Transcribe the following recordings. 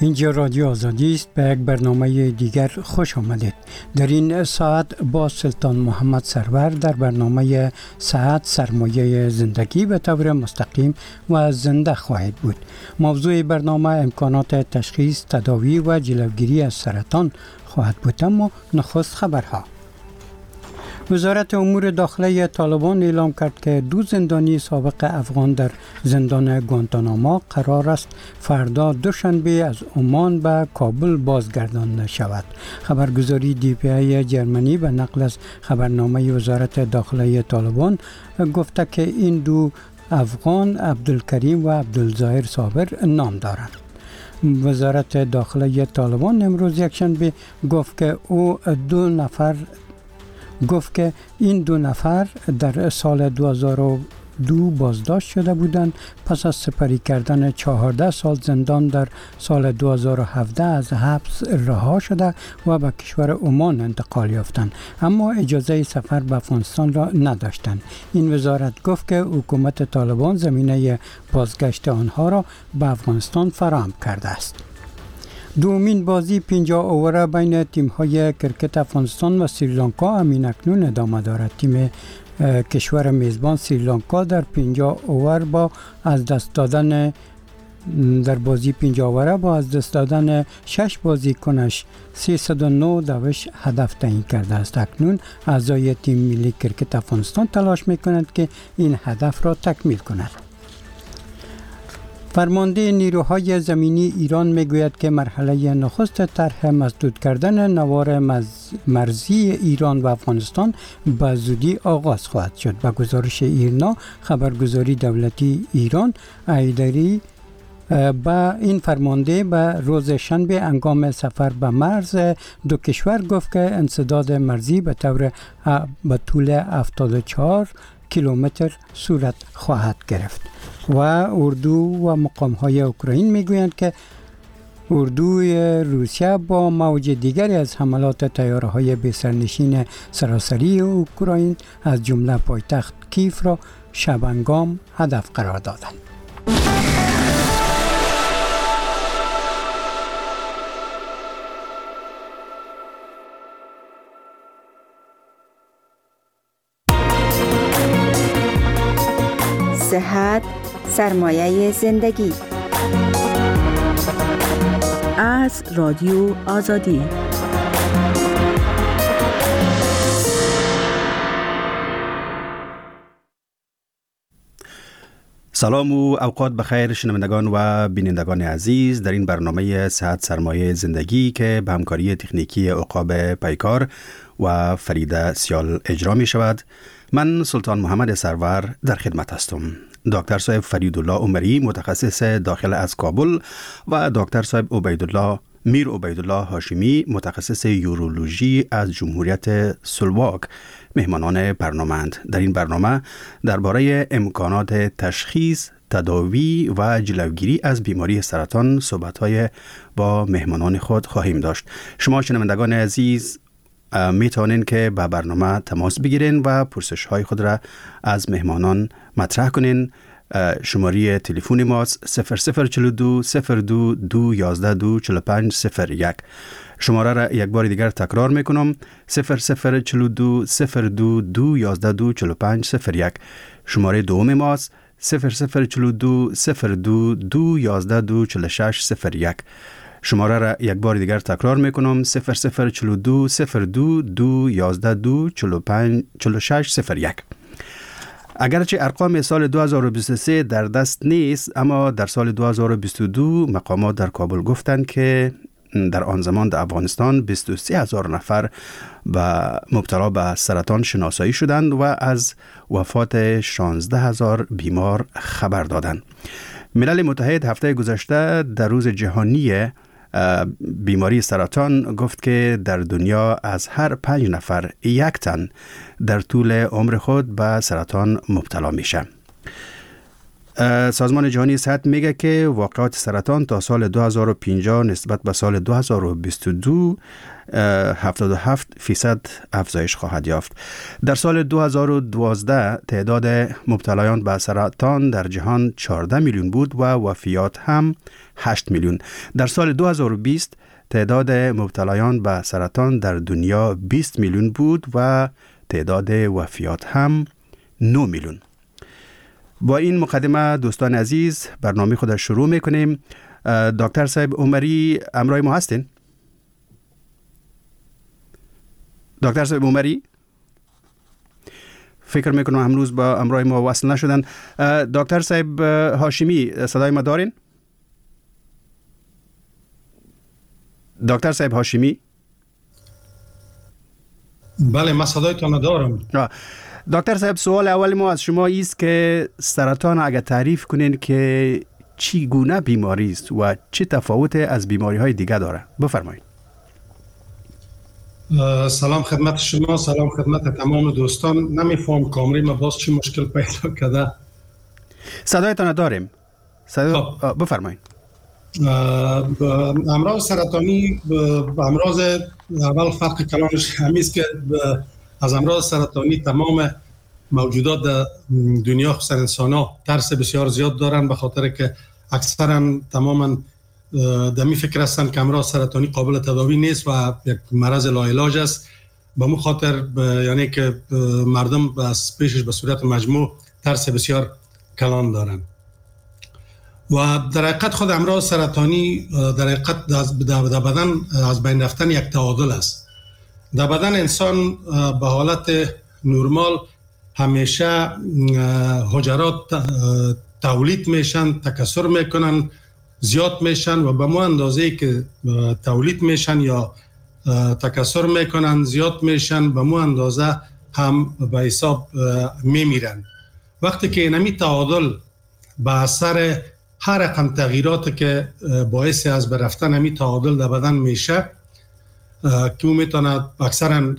اینجا رادیو آزادی است. به یک برنامه دیگر خوش آمدید. در این ساعت با سلطان محمد سرور در برنامه ساعت سرمایه زندگی به طور مستقیم و زنده خواهد بود. موضوع برنامه امکانات تشخیص، تداوی و جلوگیری از سرطان خواهد بود. اما نخست خبرها. وزارت امور داخله طالبان اعلام کرد که 2 زندانی سابق افغان در زندان گوانتاناما قرار است فردا دوشنبه از عمان به کابل بازگردانده شود. خبرگزاری DPA جرمنی به نقل از خبرنامه وزارت داخله طالبان گفته که این 2 افغان عبدالکریم و عبدالظاهر صابر نام دارند. وزارت داخله طالبان امروز یکشنبه گفت که این 2 نفر در سال 2002 بازداشت شده بودند پس از سپری کردن 14 سال زندان در سال 2017 از حبس رها شده و به کشور عمان انتقال یافتند، اما اجازه سفر به افغانستان را نداشتند. این وزارت گفت که حکومت طالبان زمینه بازگشت آنها را به افغانستان فراهم کرده است. دومین بازی 50 اووره بین تیم‌های کرکت افغانستان و سریلانکا همین اکنون ادامه دارد. تیم کشور میزبان سریلانکا در 50 اوور با از دست دادن 6 بازیکنش 309 دوش هدف تعیین کرده است. اکنون اعضای تیم ملی کرکت افغانستان تلاش می‌کنند که این هدف را تکمیل کنند. فرمانده نیروهای زمینی ایران میگوید که مرحله نخست طرح مسدود کردن نوار مرزی ایران و افغانستان به زودی آغاز خواهد شد. به گزارش ایرنا، خبرگزاری دولتی ایران ایدری با این فرمانده به روز شنبه هنگام سفر به مرز 2 کشور گفت که انسداد مرزی به طول 74 کیلومتر صورت خواهد گرفت. و اردو و مقام‌های اوکراین میگویند که اردوی روسیه با موج دیگری از حملات طیاره‌های بی‌سرنشین سراسری اوکراین از جمله پایتخت کیف را شبانگام هدف قرار دادند. صحت سرمایه زندگی از رادیو آزادی. سلام و اوقات بخیر شنوندگان و بینندگان عزیز. در این برنامه صحت سرمایه زندگی که به همکاری تکنیکی عقاب پیکار و فرید سیال اجرا می شود، من سلطان محمد سرور در خدمت هستم. دکتر صاحب فریدالله عمری متخصص داخل از کابل و دکتر صاحب میر عبیدالله هاشمی متخصص یورولوژی از جمهوریت سلواک مهمانان برنامه‌اند. در این برنامه درباره امکانات تشخیص، تداوی و جلوگیری از بیماری سرطان صحبت‌های با مهمانان خود خواهیم داشت. شما شنوندگان عزیز می توانین که با برنامه تماس بگیرین و پرسش های خود را از مهمانان مطرح کنین. شماره تلفن ماست 0042 02 211 24501. شماره را یک بار دیگر تکرار میکنم 0042 02 211 24501. شماره دوم ماست 0042 02 211 24601. شماره را یک بار دیگر تکرار میکنم 0042 02 211 24601. اگرچه ارقام سال 2023 در دست نیست، اما در سال 2022 مقامات در کابل گفتند که در آن زمان در افغانستان 23,000 نفر مبتلا به سرطان شناسایی شدند و از وفات 16,000 بیمار خبر دادند. ملل متحد هفته گذشته در روز جهانی بیماری سرطان گفت که در دنیا از هر 5 نفر 1 تن در طول عمر خود به سرطان مبتلا میشه. سازمان جهانی صحت میگه که واقعات سرطان تا سال 2050 نسبت به سال 2022 77% افزایش خواهد یافت. در سال 2012 تعداد مبتلایان به سرطان در جهان 14 میلیون بود و وفیات هم 8 میلیون. در سال 2020 تعداد مبتلایان به سرطان در دنیا 20 میلیون بود و تعداد وفیات هم 9 میلیون. با این مقدمه دوستان عزیز برنامه خود شروع میکنیم. دکتر صاحب عمری همراه ما هستین؟ دکتر صاحب عمری فکر میکنم امروز با همراه ما وصل نشدن. دکتر صاحب هاشمی صدای ما دارین؟ دکتر صاحب هاشمی؟ بله من صدایتان دارم. دکتر صاحب سوال اول ما از شما است که سرطان اگر تعریف کنین که چی گونه بیماری است و چه تفاوت از بیماری های دیگه داره، بفرمایید. سلام خدمت شما، سلام خدمت تمام دوستان. نمیفهم کامری ما باز چی مشکل پیدا کرده. صدایتان داریم. بفرمایید. امراض سرطانی امراض اول فرق کلانش همیست که از امراض سرطانی تمام موجودات در دنیا خصوصا انسان ها ترس بسیار زیاد دارن، به خاطر که اکثرا تماما دمی فکر هستن که امراض سرطانی قابل تداوی نیست و یک مرض لاعلاج است. به مو خاطر یعنی که مردم از پیشش به صورت مجموع ترس بسیار کلان دارن. و در حقیقت خود امراض سرطانی در حقیقت در بدن از بین رفتن یک تعادل است. در بدن انسان به حالت نرمال همیشه حجرات تولید میشن، تکثر میکنن، زیاد میشن و به مو اندازه‌ای که تولید میشن یا تکثر میکنن زیاد میشن به مو اندازه هم به حساب میمیرن. وقتی که اینمی تعادل به اثر هر رقم تغییرات که باعث از برفتن همی تعادل در بدن میشه که میتونه اکثرا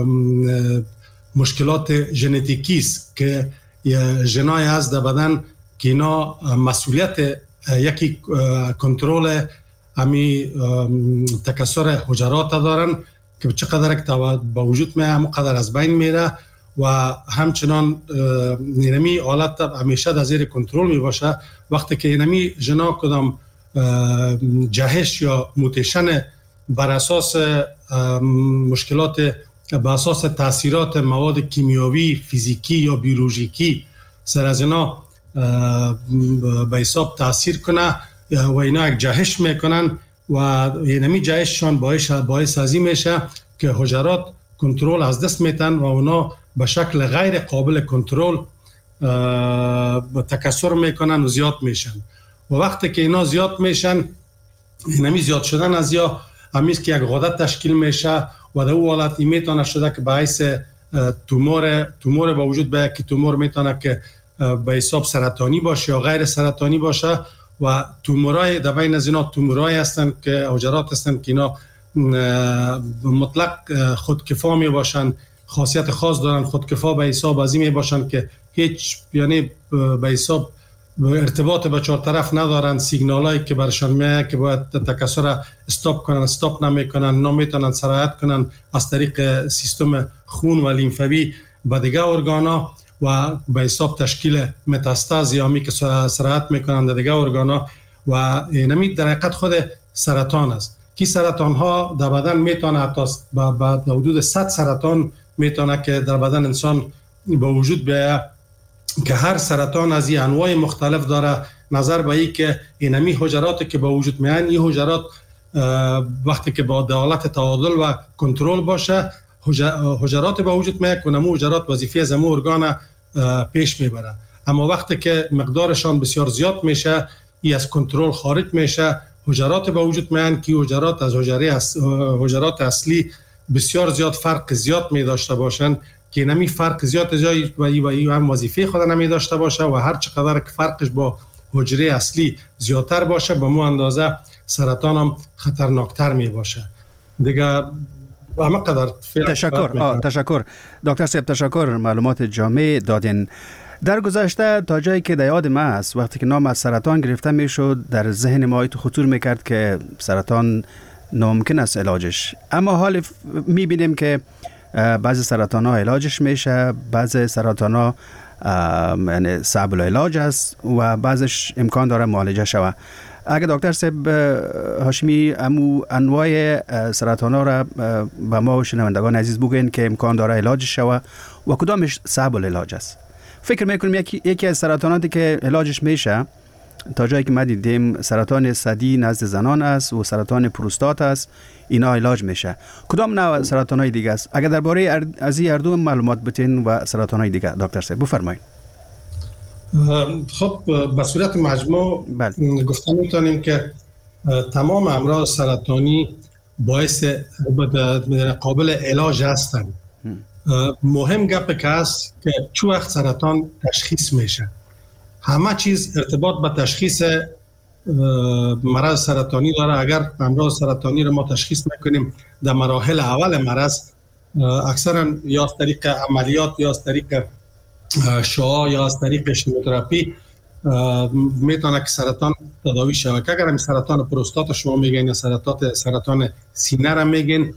مشکلات ژنتیکی است که ژنای از در بدن که اینا مسئولیت یکی کنترل همی تکثر حجرات دارن که چقدر که با وجود میه همونقدر از بین میره و همچنان اینمی حالت همیشه در زیر کنترل می باشه. وقتی که اینمی ژنا کدام جهش یا موتیشن بر اساس مشکلات بر اساس تاثیرات مواد کیمیاوی، فیزیکی یا بیولوژیکی سر از اینا به حساب تاثیر کنه و اینا یک جهش میکنن و اینمی جهششان باعث از این میشه که حجرات کنترل از دست میتن و اونا به شکل غیر قابل کنترل تکثر میکنن و زیاد میشن. و وقتی که اینا زیاد میشن، اینمی زیاد شدن از یا همیست که یک غده تشکیل میشه و در او حالت این میتونه شده که باعث تومور با وجود بیاید که تومور میتونه که به حساب سرطانی باشه یا غیر سرطانی باشه و تومورای در بین از اینا تومورای هستن که حجرات هستن که اینا مطلق خودکفا می باشن، خاصیت خاص دارن، خودکفا به حساب از این می باشن که هیچ یعنی به حساب ارتباط به چهار طرف ندارن، سیگنالایی که برشان میاد که باید تکثر استاپ کنن استاپ نمیکنن، نمیتونن سرایت کنن از طریق سیستم خون و لیمفوی به دیگه ارگانا و به حساب تشکیل متاستاز یا می که سرایت میکنن در دیگه ارگانا و اینمی در حقیقت خود سرطان است. کی سرطان ها در بدن میتونه حتی با حدود 100 سرطان میتونه که در بدن انسان به وجود بیاید که هر سرطان از این انواع مختلف داره. نظر به این که اینمی حجراتی که به وجود میان این حجرات وقتی که با حالت تعادل و کنترل باشه حجرات به وجود میاد که اونمو حجرات وظیفه از امو ارگان پیش میبره. اما وقتی که مقدارشان بسیار زیاد میشه این از کنترل خارج میشه، حجرات به وجود میان که حجرات از حجرات اصلی بسیار زیاد فرق زیاد می داشته باشن که نمی فرق زیاد جایی و هم وظیفه خود نمی داشته باشه و هر چقدر که فرقش با حجره اصلی زیادتر باشه به مو اندازه سرطان هم خطرناکتر می باشه دیگه. همه قدر تشکر دکتر صاحب، تشکر، معلومات جامع دادین. در گذشته تا جایی که در یاد ما است وقتی که نام از سرطان گرفته میشد در ذهن ما خطور میکرد که سرطان ناممکن است علاجش، اما حال میبینیم که بعضی سرطان ها علاجش میشه، بعضی سرطان ها یعنی صعب العلاج است و بعضش امکان داره معالجه شود. اگر دکتر صاحب هاشمی انواع سرطان ها را به ما و شنوندگان عزیز بگوین که امکان داره علاجش شود و کدامش صعب العلاج است؟ فکر میکنیم یکی از سرطاناتی که علاجش میشه تا جایی که ما دیدیم سرطان ثدی نزد زنان است و سرطان پروستات است، اینا علاج میشه. کدام نوع سرطان های دیگه است؟ اگر درباره از این هر دو معلومات بتین و سرطان های دیگه دکتر صاحب بفرمایید. خب به صورت مجموع گفتن میتونیم که تمام امراض سرطانی باعث قابل علاج هستند. مهم گپ که است که چه وقت سرطان تشخیص میشه. همه چیز ارتباط به تشخیص مرض سرطانی داره. اگر امراض سرطانی رو ما تشخیص میکنیم در مراحل اول مرض، اکثرا یا از طریق عملیات یا از طریق شعاع یا از طریق شیمیوتراپی میتونه که سرطان تداوی شود. اگر هم سرطان پروستات شما میگین یا سرطان سینه را میگین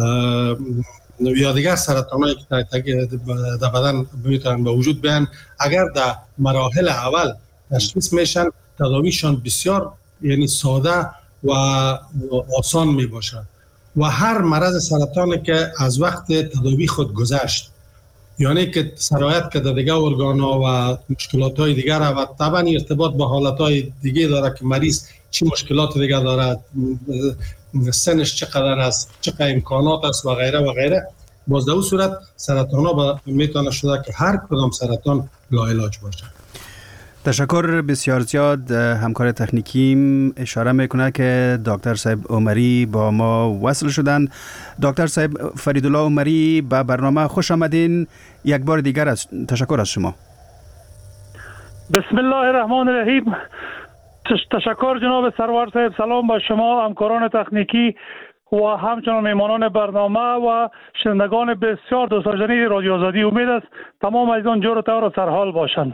یا دیگر سرطانایی که در بدن میتونن به وجود بیان، اگر در مراحل اول تشخیص میشن تداویشان بسیار یعنی ساده و آسان میباشد و هر مرض سرطانی که از وقت تداوی خود گذشت، یعنی که سرایت که در دیگه ارگان‌ها و مشکلات‌های دیگر و طبعا ارتباط با حالت‌های دیگه داره که مریض چی مشکلات دیگه داره، سنش چقدر است، چقدر امکانات است و غیره و غیره. باز در اون صورت سرطان‌ها میتونه شده که هر کدام سرطان لاعلاج باشه. تشکر بسیار زیاد. همکار تکنیکیم اشاره میکنه که دکتر صاحب عمری با ما وصل شدند. دکتر صاحب فریدالله عمری به برنامه خوش آمدین. یک بار دیگر تشکر از شما. بسم الله الرحمن الرحیم. تشکر جناب سرور صاحب. سلام با شما، همکاران تکنیکی و همچنان میمانان برنامه و شنوندگان بسیار دوستداشتنی رادیو آزادی. امید است تمام عزیزان جور و طور و سرحال باشند.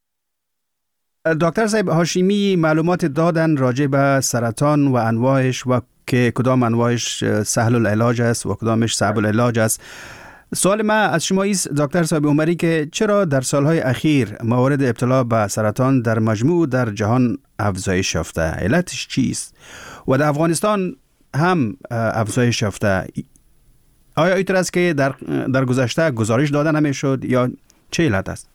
دکتر صاحب هاشمی معلومات دادن راجع به سرطان و انواعش و که کدام انواعش سهل العلاج است و کدامش صعب العلاج است. سوال ما از شما است دکتر صاحب عمری که چرا در سالهای اخیر موارد ابتلا به سرطان در مجموع در جهان افزایش یافته؟ علتش چیست؟ و در افغانستان هم افزایش یافته. آیا اینطور است که در گذشته گزارش داده نمیشد یا چه علت است؟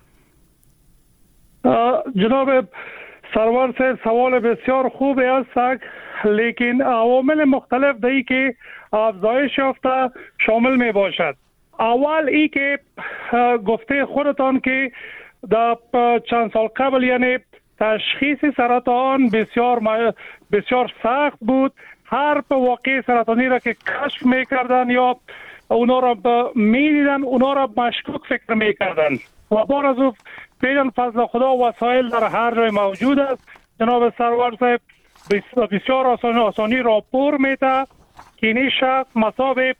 جناب سرور صاحب سوال بسیار خوبی است، لیکن عوامل مختلف دهی که افزایش یافته شامل می باشد. اول ای که گفته خودتان که در چند سال قبل یعنی تشخیص سرطان بسیار سخت بود. هر واقع سرطانی را که کشف می کردن یا اونا را می دیدن اونا را مشکوک فکر می کردن و بار از او بیدن فضل خدا وسایل در هر جای موجود است. جناب سرور صاحب بسیار آسانی راپور میده که اینی شخص مصاب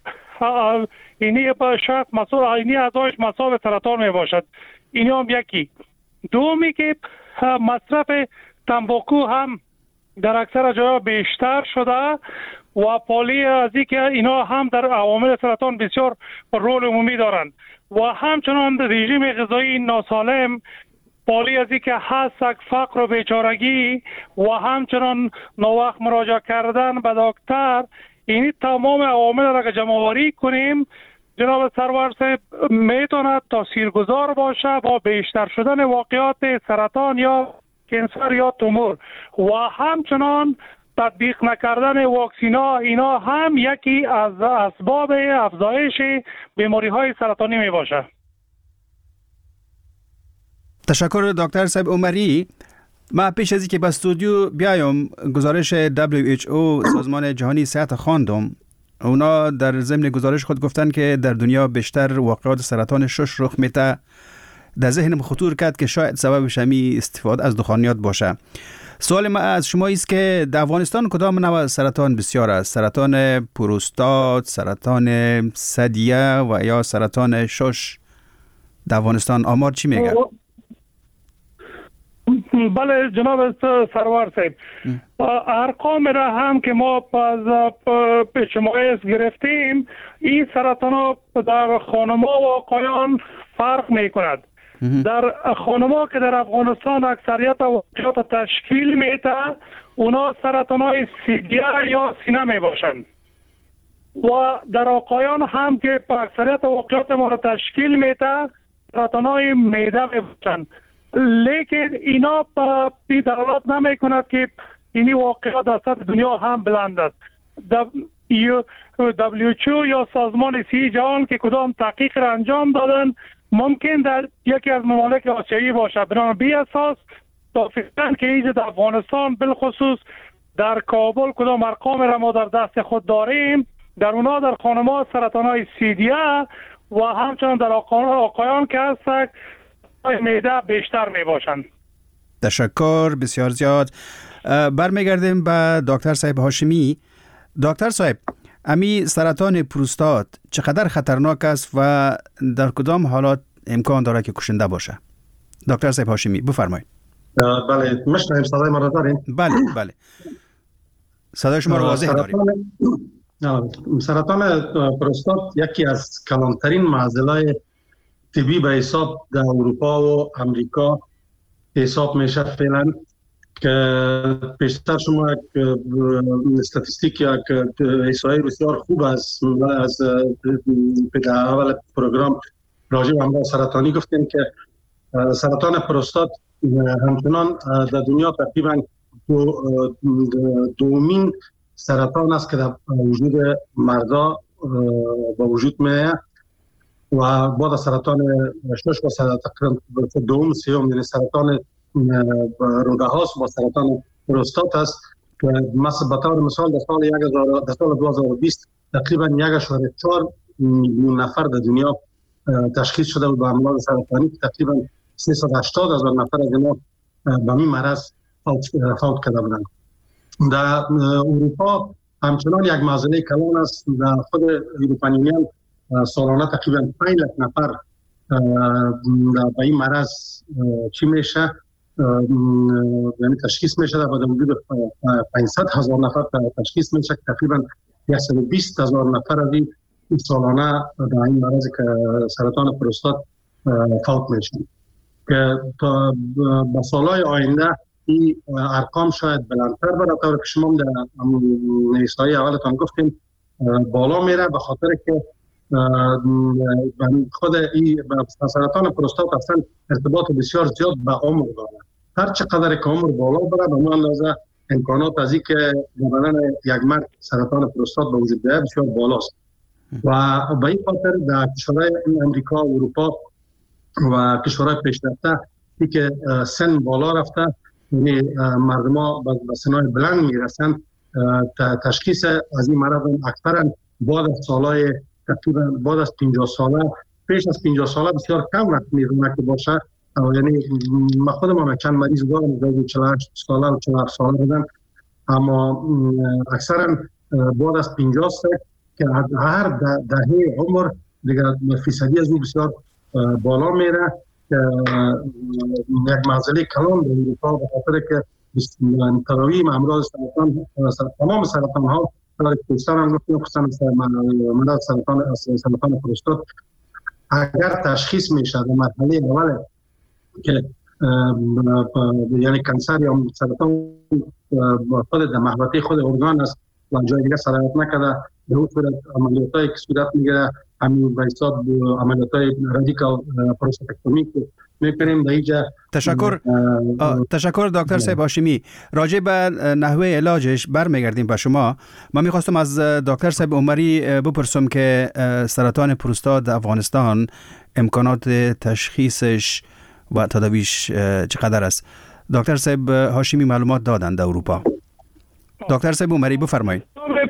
اینی ازایش مصاب سرطان می باشد. اینی هم یکی. دومی که مصرف تنباکو هم در اکثر جاها بیشتر شده و پالی از اینکه اینا هم در عوامل سرطان بسیار رول عمومی دارند و همچنان رژیم غذایی ناسالم، پالی از اینکه حسک، فقر و بیچارگی و همچنان ناوقت مراجعه کردن به دکتر، اینی تمام عوامل را که جمع‌آوری کنیم جناب سرور صاحب میتونه تاثیرگذار باشه با بیشتر شدن واقعات سرطان یا کانسر یا تومور و همچنان تطبیق نکردن واکسینا. اینا هم یکی از اسباب افزایش بیماری‌های سرطانی می باشه. تشکر دکتر صاحب عمری. ما پیش از اینکه به استودیو بیایم گزارش WHO سازمان جهانی صحت خواندم. اونا در ضمن گزارش خود گفتن که در دنیا بیشتر واقعات سرطان شش رخ میته. در ذهنم خطور کرد که شاید سببش همی استفاده از دخانیات باشه. سوال ما از شما است که در افغانستان کدام نوع سرطان بسیار است؟ سرطان پروستات، سرطان ثدیه و یا سرطان شش؟ در افغانستان آمار چی میگه؟ بله جناب سرور صاحب، ارقام را هم که ما از شمایز گرفتیم، این سرطان ها در خانم‌ها و آقایان فرق می کند. در خانم‌ها که در افغانستان اکثریت واقعات تشکیل میده، اونا سرطان های سیدیه یا سینه می باشند و در آقایان هم که اکثریت واقعات ما را تشکیل میده سرطان های معده می باشند. لیکن اینا دلالت نمی کند که اینی واقعات در سطح دنیا هم بلند است. WHO یا سازمان صحت جهان که کدام تحقیق را انجام دادن، ممکن در یکی از ممالک آسیایی باشه. بنابراین بی اساس تا فکرن که اینجا در افغانستان بالخصوص در کابل کدام ارقام را ما در دست خود داریم، در اونا در خانم‌ها سرطان‌های سیدیه و همچنان در آقایان که هستند معده بیشتر می باشند. تشکر بسیار زیاد. برمیگردیم به دکتر صاحب هاشمی. دکتر صاحب، امی سرطان پروستات چقدر خطرناک است و در کدام حالات امکان داره که کشنده باشه؟ دکتر صاحب هاشمی بفرمایید. بله، مشنویم صدای ما را داریم؟ بله صدای شما را واضح داریم. سرطان پروستات یکی از کلانترین معضلای طبی به حساب در اروپا و امریکا حساب میشه فعلا، که پیشتر شما استاتستیک یا احصایی بسیار خوب از اول پروگرام راجع به امراض سرطانی گفتیم که سرطان پروستات همچنان در دنیا تقریبا دومین سرطان است که در وجود مردا با وجود میاد و بعد سرطان شش و سرطان دوم سیوم یعنی سرطان روده هاست با سرطان پروستات است که مثلا به طور مثال در سال 2020 تقریبا 1.4 میلیون نفر در دنیا تشخیص شده بود با امراض سرطانی، تقریبا 380,000 نفر از اینا به این مرض فوت کرده بودند. در اروپا همچنان یک معضله کلان است. در خود اروپایی یونین سالانه تقریبا 5 لک نفر به این مرض چی میشه، یعنی تشخیص میشه و در حدود 500,000 نفر تشخیص میشه، تقریبا 120,000 نفر از این سالانه در این مرض که سرطان پروستات فوت میشه که تا به سالهای آینده این ارقام شاید بلندتر بره. طور که شما در نویس‌های اولتان گفتیم بالا میره، به خاطر که خود این سرطان پروستات اصلا ارتباط بسیار زیاد به عمر داره. هر چقدر که عمر بالا بره به اون اندازه امکانات از این که بدن یک مرد سرطان پروستات به وجود بیاید بسیار بالاست و به این خاطر در کشورهای امریکا، اروپا و کشورهای پیشرفته که سن بالا رفته، یعنی مردم ها به سنهای بلند میرسن، تشخیص از این مرض اکثرا بعد از سالهای تقریبا بعد از 50 ساله، پیش از 50 ساله بسیار کم وقت میرونه که باشه. یعنی من خودم چند مریض دارم در 48 ساله و 47 ساله بودن، اما اکثرا بعد از 50 سال که هر دهه عمر دیگه فیصدی از اون بسیار بالا میره که یک معضله کلان در اروپا به خاطر که تداوی امراض تمام سرطان ها در پوستان هم گفتیم خصوصا مرض سرطان پروستات اگر تشخیص میشه در مرحله اول که یعنی کانسر یا سرطان خود در محوطه خود ارگان است و جای دیگه سرایت نکرده، به اون صورت عملیاتایی که صورت میگیره همین به حساب عملیاتای رادیکال پروستاتکتومی که میکنیم. در اینجا تشکر دکتر صاحب هاشمی. راجع به نحوه علاجش برمیگردیم به شما. من میخواستم از دکتر صاحب عمری بپرسم که سرطان پروستات در افغانستان امکانات تشخیصش و تداویش چقدر است؟ دکتر صاحب هاشمی معلومات دادند در اروپا. دکتر صاحب عمری بفرمایید.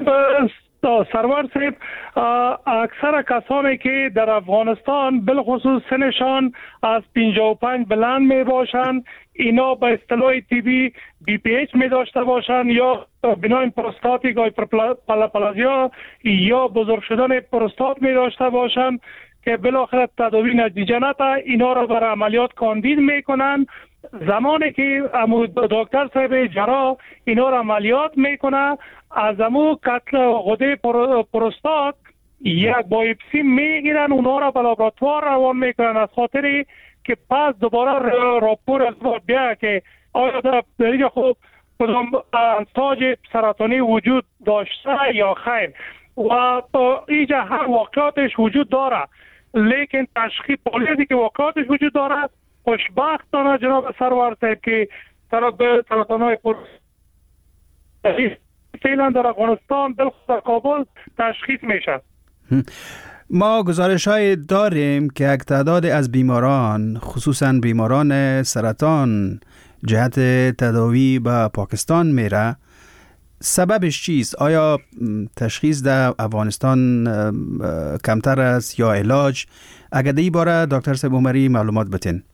سرور صاحب، اکثر کسانی که در افغانستان بالخصوص سنشان از 55 بلند می باشند، اینا به اصطلاح طبی BPH می داشته باشند یا بناین پروستاتیک هایپرپلازیا یا بزرگ شدن پروستات می داشته باشند که بالاخره تداوی نتیجه نده، اینا را برای عملیات کاندید می کنند زمانی که دکتر صاحب جراح اینا را عملیات میکنه، از امو قتل غده پروستات یک بایپسی میگیرن، اونا را به لابراتوار روان میکنن، از خاطری که پس دوباره راپور از ما بیا که آیا در اینجا خوب کدام انساج سرطانی وجود داشته یا خیر. و اینجا هم واقعاتش وجود داره، لیکن تشخیص پولیزی که واقعاتش وجود داره خوشبختانه جناب سرور صاحب که سرطانهای فعلا در افغانستان بالخصوص در کابل تشخیص میشه. ما گزارش های داریم که یک تعداد از بیماران خصوصا بیماران سرطان جهت تداوی به پاکستان میره. سببش چیست؟ آیا تشخیص در افغانستان کمتر است یا علاج؟ اگر در این باره دکتر صاحب عمری معلومات بتین.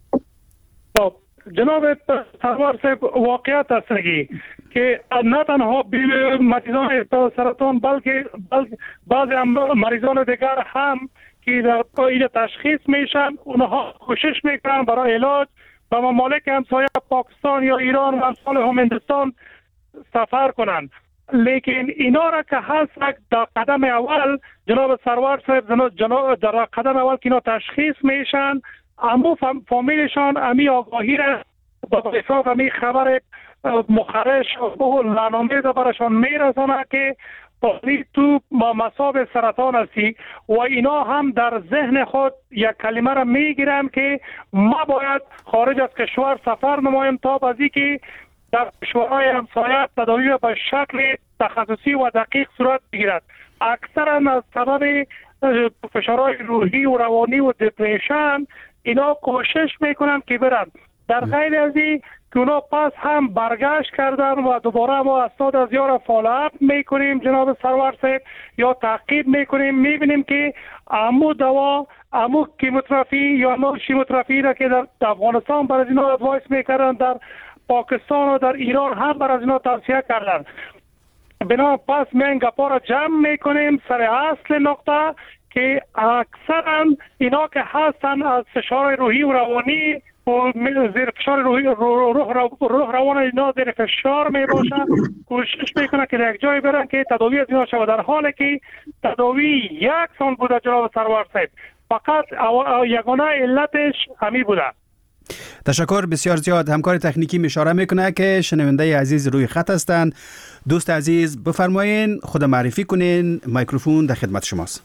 جناب سرور صاحب واقعیت است که نه تنها مریضان سرطان بلکه بعضی مریضان دیگر هم که در این تشخیص میشن اونها کوشش میکنن برای علاج به ممالک همسایه پاکستان یا ایران و امثال هندوستان سفر کنند، لیکن اینا را که هست در قدم اول جناب سرور صاحب در قدم اول که اینا تشخیص میشن امو فامیلشان امی آگاهی را با حساب امی خبر مخرش و لعنامیز برشان میرسانه که تو مصاب سرطان هستی و اینا هم در ذهن خود یک کلمه را میگیرن که ما باید خارج از کشور سفر نمایم تا بازی که در کشورهای همسایه تداوی به شکل تخصصی و دقیق صورت بگیرد. اکثرا از سبب فشارهای روحی و روانی و دپریشن اینا کوشش میکنن که برن. در غیر از این که اونا پس هم برگشت کردن و دوباره ما اسناد از یارا فالوآپ میکنیم جناب سرور صاحب یا تعقیب میکنیم، میبینیم که امو دوا امو کیموتراپی یا امو شیموتراپی را که در افغانستان برای اینا ادوایس میکردن در پاکستان و در ایران هم برای اینا توصیه کردن. بنا پس میان گپا را جمع میکنیم سر اصل نقطه که اکثرا اینا که هستن از فشار روحی و روانی و زیر فشار روحی روح روان اینا زیر فشار می باشن، کوشش میکنن که در یک جای برن که تداوی از اینا شود، در حالی که تداوی یکسان بوده جناب سرور صاحب، فقط یگانه علتش همین بوده. تشکر بسیار زیاد. همکار تکنیکی اشاره میکنه که شنونده عزیز روی خط هستند. دوست عزیز بفرمایین خود معرفی کنین، میکروفون در خدمت شماست.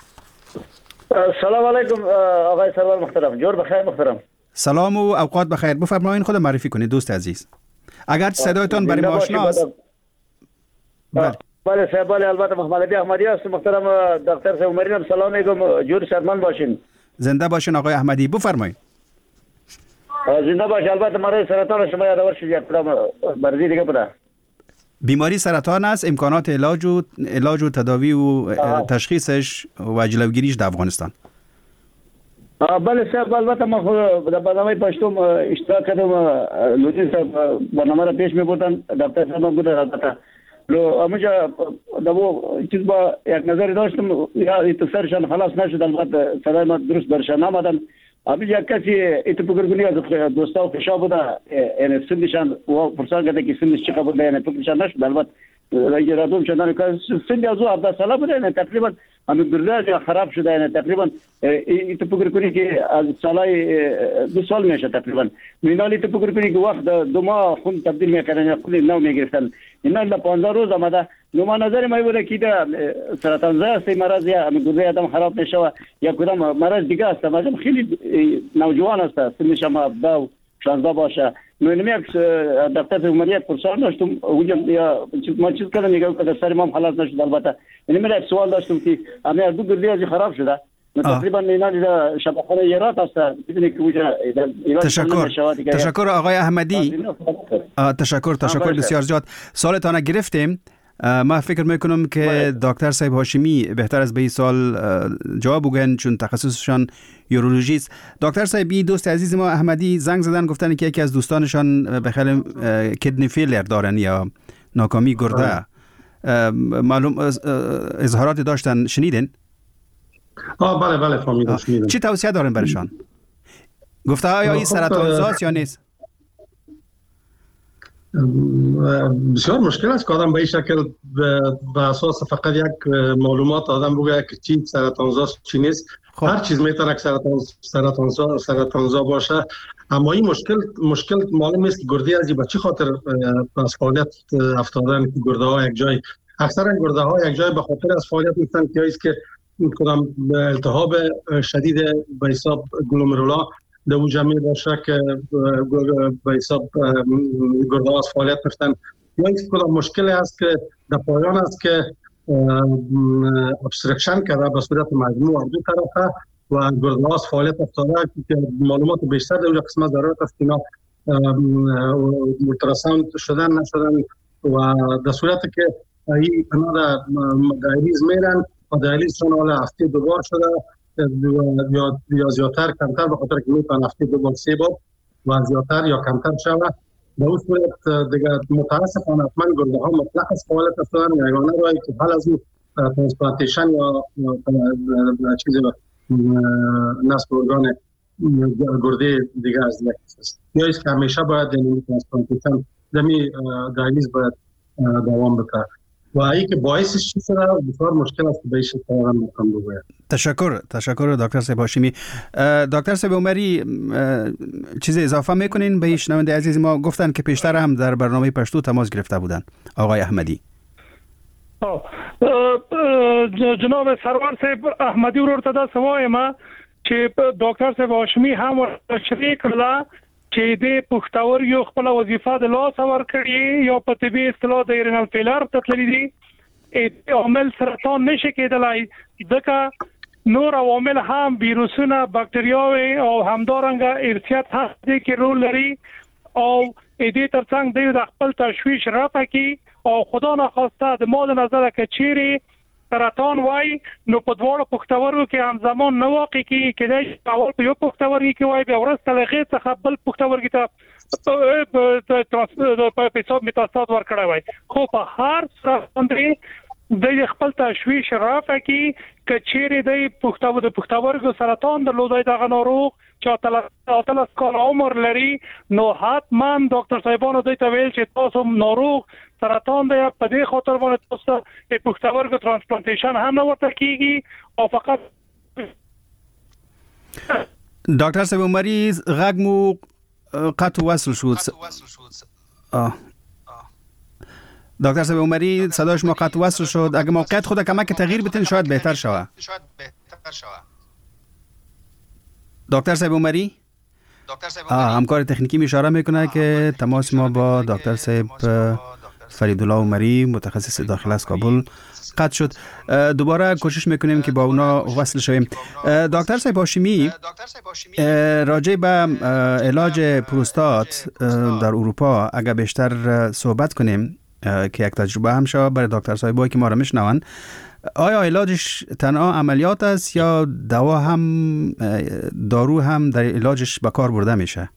سلام علیکم آقای سرور محترم، جور بخیر محترم. سلام و اوقات بخیر. بفرمایین خود معرفی کنید دوست عزیز. اگر صدایتان برای ما آشناست. بله صاحب، بله البته محمد علی احمدی هستم محترم. دکتر صاحب عمری سلام علیکم، جور شادمان باشین. زنده باشین آقای احمدی، بفرمایید. زنده باش. البته مرض سرطان شما یادآور شد یک مرضی دیگه بوده. بیماری سرطان است، امکانات علاج و تداوی و تشخیصش و جلوگیریش در افغانستان. بله صاحب، البته ما در برنامه پشتم اشتراک کردم، لوجین صاحب برنامه را پیش میبردن، دکتر صاحب هم بوده. البته همونجا دو چیز با یک نظری داشتم، یا اتصالشان خلاص نشد، البته صدای ما درست برشان نامدن. ابھی یک کسی اتفاقی از دوستا و فشار بوده، یعنی سندشان و پرسان کرده که سندش چقدر بوده، یعنی فکرشان نشد. البته رادوم شدن که سند از او 17 ساله بوده، یعنی تقریبا همین گردش خراب شده، یعنی تقریبا اتفاقی کنی که از سالای 2 سال میشه تقریبا. مینالی اتفاقی کنی که وقت 2 ماه خون تبدیل میکردن، خون نو میگرفتن. اینا در 15 روز آمده. نو نظر ما بوده که سرطان است مرض، یا گرده آدم خراب میشه و یا کدام مرض دیگه است. مثلا خیلی نوجوان است، سنش هم 17 و 16 باشه. نمی‌اک دکتر عمری پرسان داشتم، اونجا یا ما چیز کردم میگم که سر ما خلاص نشد. البته من یک سوال داشتم که همه دو گردی از خراب شده، تقریبا اینا در شبکه ایرات است، ببینید که اونجا تشکر آقای احمدی. تشکر بسیار زیاد. سوالتان گرفتیم. ما فکر میکنم که دکتر صاحب هاشمی بهتر از به این سال جواب بگن، چون تخصصشان یورولوژی است. دکتر صاحب، دوست عزیز ما احمدی زنگ زدن، گفتن که یکی از دوستانشان به خیلی کدنی فیلر دارن یا ناکامی گرده. معلوم اظهارات داشتن، شنیدین؟ بله فهمیدم. چی توصیه دارن برشان؟ گفته آیا این سرطان زاست یا نیست؟ بسیار مشکل است که آدم به این شکل به اساس فقط یک معلومات آدم بگه که چی سرطانزا چی نیست. هر چیز میتونه سرطانزا باشه، اما این مشکل معلوم نیست که گرده از به چه خاطر از فعالیت افتادن که گرده ها یک جای، اکثرا گرده ها یک جای به خاطر از فعالیت میفتن که است که کدام التهاب شدید به حساب گلومرولا در اونجا می باشه که به حساب گرده ها از فعالیت میفتن، یا یک کدام مشکل است که در پایان است که ابسترکشن کرده به صورت مجموع از دو طرفه و گرده ها از فعالیت افتاده که معلومات بیشتر در اونجا قسمت ضرورت است که اینا التراساوند شدن نشدن و در صورتی که اینا در دیالیز میرن و دیالیز چون حالا هفته دوبار شده یا زیادتر کمتر به خاطر که میتونن هفته دوبار 3 بار و زیادتر یا کمتر شده، به اون صورت دیگه متاسفانه حتما گرده ها مطلق از فعالیت افتادن و یگانه راهی که حل از این ترانسپلانتیشن یا چیز نسل ارگان گرده دیگه از یک است، یا است که همیشه باید این ترانسپلانتیشن دمی دیالیز باید دوام بده و ای که باعثش چی شده بسیار مشکل است که به این شکل میکنم بگوید. تشکر دکتر صاحب هاشمی. دکتر صاحب عمری چیز اضافه میکنین به شنونده عزیز ما؟ گفتن که پیشتر هم در برنامه پشتو تماس گرفته بودن آقای احمدی. جناب سرور صاحب احمدی ورور ته دا سوای ما چې ډاکټر صاحب هاشمی هم شریک کړل چې د پښتورګو خپل وظیفه د لاس ورکړي یا په طبي اصطلاح د رینال فیلر ته تللی دي عامل سرطان نشي کېدلای، ځکه نور عوامل هم ویروسونه باکتریاوي او همدارنګه ارثیات هستي کې رول لري او دې ترڅنګ د خپل تشویش رافع کی او خدا نخواسته د مال نظر کې چیرې سرطان وای نو په دواړو پښتورګو کې همزمان نه واقع کیږي چې اول په یو پښتورګي کې وای بیا ورسته لغې څخه بل پښتورګي ته په حساب میتاستاز ورکړای وای، خو په هر سرطان د خپل تشویش رافع کی کچېره د پښتورګو سرطان درلودای دغه ناروغ چې اتلس کال عمر لري نو حتما ډاکټر صاحبانو دوی ته ویل چې تاسو ناروغ سرطان دی په دې خاطر باندې تاسو د پښتورګو ترانسپلانتیشن هم نه ورته کیږي او فقط دکتر صاحب عمری غږ مو قطع وصل شد. دکتر صاحب عمری صداش ما قطع وصل شد، اگه موقعیت خود کمک تغییر بتین شاید بهتر شود. دکتر صاحب عمری همکار تکنیکی اشاره میکنه که تماس ما با دکتر صاحب فریدالله عمری متخصص داخل از کابل قطع شد. دوباره کوشش میکنیم که با اونا وصل شویم. دکتر صاحب هاشمی راجع به علاج پروستات در اروپا اگر بیشتر صحبت کنیم که یک تجربه هم شد برای دکتر صاحبایی که ما را میشنون، آیا علاجش تنها عملیات است یا دوا هم دارو هم در علاجش به کار برده میشه؟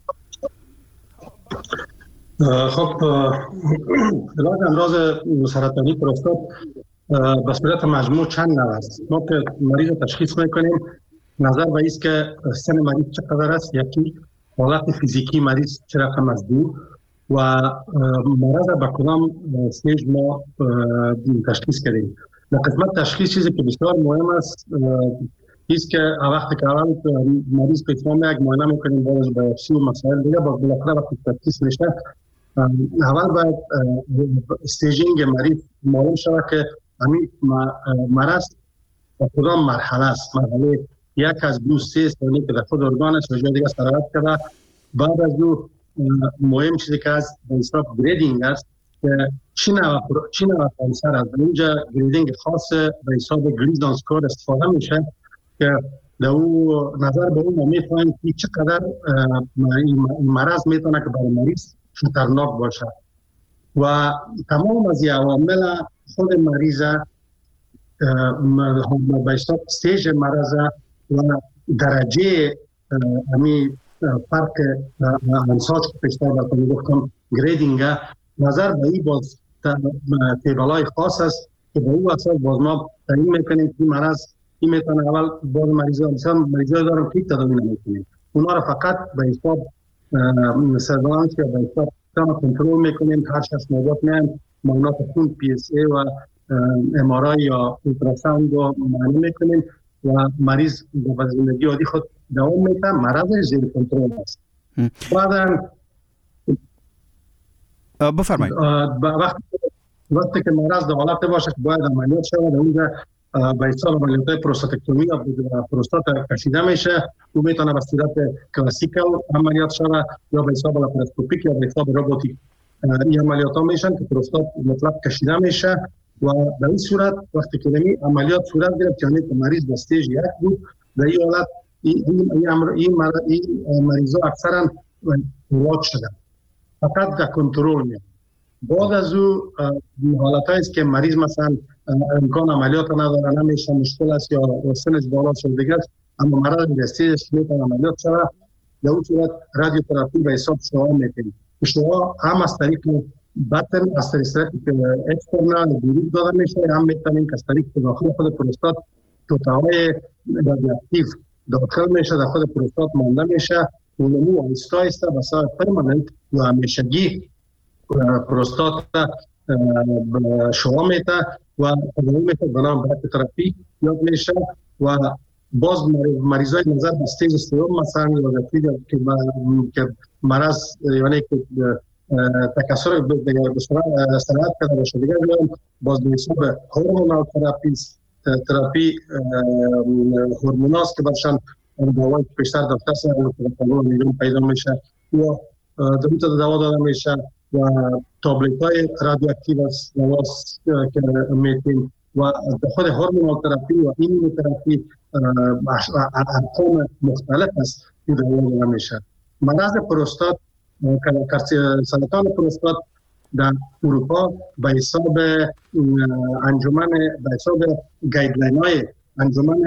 خب علاج امراض سرطانی پروستات به صورت مجموع چند نوع است. ما که مریض تشخیص میکنیم نظر به است که سن مریض چقدر است، یکی حالت فیزیکی مریض چه رقم است دو و مرض به کدام استیج ما تشخیص کردیم. در قسمت تشخیص چیزی که بسیار مهم است است که وقتی که اول مریض به اتمام یک معاینه میکنیم باز به سی و مسائل دیگه باز بالاخره وقتی تشخیص میشه اول باید استیجینگ مریض معلوم شود که همین مرض در کدام مرحله است. مرحله یک از دو سه سالی که در خود ارگان است و جای دیگه سرایت کرده. بعد از دو مهم چیزی که از حساب گریدینگ است که چی نوع کانسر است. اینجا گریدینگ خاص به حساب گلیزن اسکور استفاده میشه که در او نظر به اون میتونیم که چقدر این مرض میتونه که برای مریض خطرناک باشه و تمام از این عوامل خود مریض به حساب استیج مرض و درجه همی فرق انساج که پیشتر براتون گفتم گریدینگ نظر به این باز تیبلای خاص است که به او اساس باز ما تعیین میکنیم که مرض این میتونه اول باز مریضا دارم که تداوی نمیکنیم اونا را فقط به حساب سروانس یا به حساب سیستم کنترل میکنیم. هر 6 ماه میان معاینات خون پی اس ای و ام آر آی یا اولتراساوند رو معاینه میکنیم و مریض به زندگی عادی خود دوام میده. مرض زیر کنترل است. بعدا بفرمایید. وقتی که مرض در حالت باشه باید عملیات شود، اونجا به حساب عملیات پروستاتکتومی یا پروستات کشیده میشه. او میتونه به صورت کلاسیکال عملیات شود یا به حساب لاپاراسکوپیک یا به حساب روباتیک. این عملیات ها میشن که پروستات مطلق کشیده میشه و به این صورت وقتی که این عملیات صورت گرفت یعنی که مریض به استیج 1 بود، در این حالت این مریضا اکثرا فوت شدن، فقط در کنترل میاد. بعد از او حالتایی است که مریض مثلا امکان عملیات نداره، نمیشه، مشکل است یا سنش بالا شده دیگه است، اما مرض استیج میتونه عملیات شود. در اون صورت رادیوتراپی به حساب شعاع میکنیم. شعاع هم از طریق بطن، از طریق اکسترنال بیرون داده میشه، هم میتونیم که از طریق داخل خود پروستات توتاهای رادیواکتیو داخل میشه، در خود پروستات مانده میشه. اونمو آیستا ایستا بسای پرماننت و همیشگی پروستات شعاع میده و تداوی میشه بنام رادیوتراپی یاد میشه. و باز مریضای نظر به استیج سوم مثلا یا که مرض یعنی که تکثر به سرعت کرده باشه دیگه، باز به حساب هورمونال تراپی هورموناست که برشان دوای بیشتر دکتر سر پیدا میشه یا دویت دوا داده میشه و تابلت های رادیواکتیو است دواست که میتیم و خود هورمونال تراپی و ایمونوتراپی ارقام مختلف است که دوا داده میشه. مرض پروستات، سرطان پروستات در اروپا به حساب انجمن به حساب گایدلاین های انجمن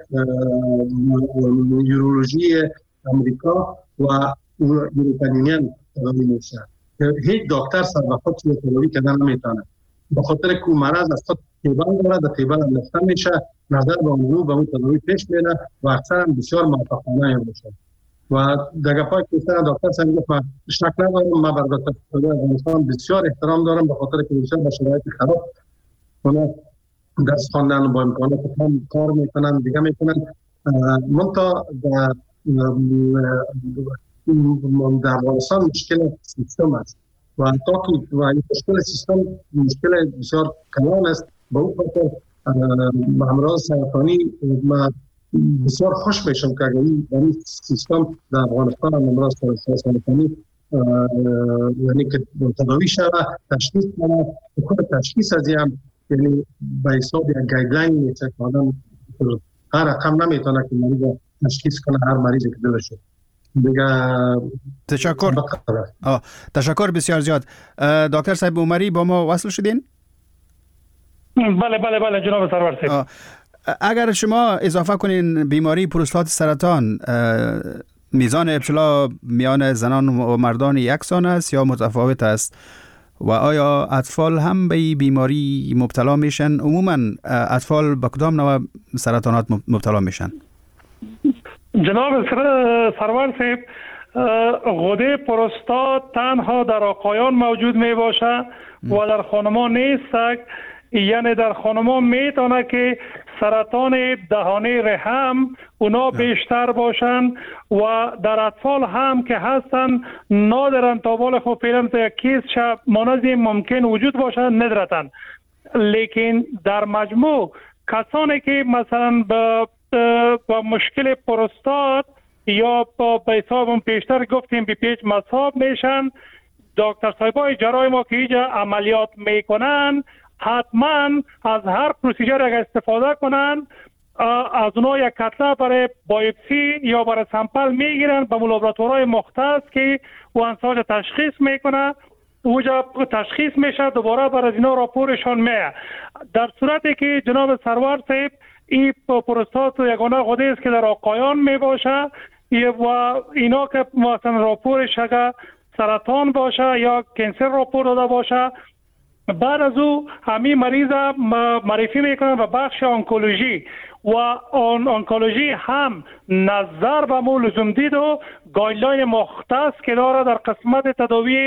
یورولوژی امریکا و یوروپیان تداوی میشه. هیچ دکتر سر به خود تداوی کردن نمیتونه، به خاطر که مرض از خود تیبان داره، در تیبان هم لفته میشه، نظر به اون تداوی پیش میره و اکثر هم بسیار موفقانه میشه. و در گپای که دکتر سر میگه من شک ندارم، من بر دکتر افغانستان بسیار احترام دارم، به خاطر که بسیار با شرایط خراب اونا درس خواندن با امکانات کم کار میکنن دیگه میکنن. منتها در افغانستان مشکل سیستم است و تا که این مشکل سیستم مشکل بسیار کلان است. با اون خاطر امراض سرطانی ما بسیار خوش میشم که اگر این سیستم در افغانستان امراض سرطانی یعنی که تداوی شود، تشخیص کنه، خود تشخیص از هم یعنی به حساب یک گایدلاین میشه که آدم هر رقم نمیتونه که مریض تشخیص کنه هر مریضی که دلش شد دیگه. تشکر بسیار زیاد. دکتر صاحب عمری با ما وصل شدین؟ بله جناب سرور صاحب. اگر شما اضافه کنین بیماری پروستات سرطان میزان ابتلا میان زنان و مردان یکسان است یا متفاوت است و آیا اطفال هم به بیماری مبتلا میشن؟ عموما اطفال به کدام نوع سرطانات مبتلا میشن؟ جناب سرور صاحب، غده پروستات تنها در آقایان موجود می باشه و در خانمان نیست. یعنی در خانمان میتونه که سرطان دهانه رحم اونا بیشتر باشن و در اطفال هم که هستن نادرن تا بال خود فعلا تا یک کیس مانزی ممکن وجود باشن ندرتن. لیکن در مجموع کسانی که مثلا با مشکل پروستات یا با حساب پیشتر گفتیم به پیچ مصاب میشن، دکتر صاحبای جراح ما که اینجا عملیات میکنن حتما از هر پروسیجر اگر استفاده کنن از اونها یک کتله برای بایوپسی یا برای سمپل میگیرن به لابراتوارهای مختص که وانساج تشخیص میکنه، اوجا تشخیص میشه، دوباره برای اینا راپورشان میه. در صورتی که جناب سرور صاحب این پروستات یگانه غده است که در آقایان میباشه و اینا که مثلا راپورش اگر سرطان باشه یا کانسر راپور داده باشه، بعد از او همین مریض معرفی میکنن و بخش آنکولوژی و آنکولوژی هم نظر به مو لزوم دید و گایدلاین مختص که داره در قسمت تداوی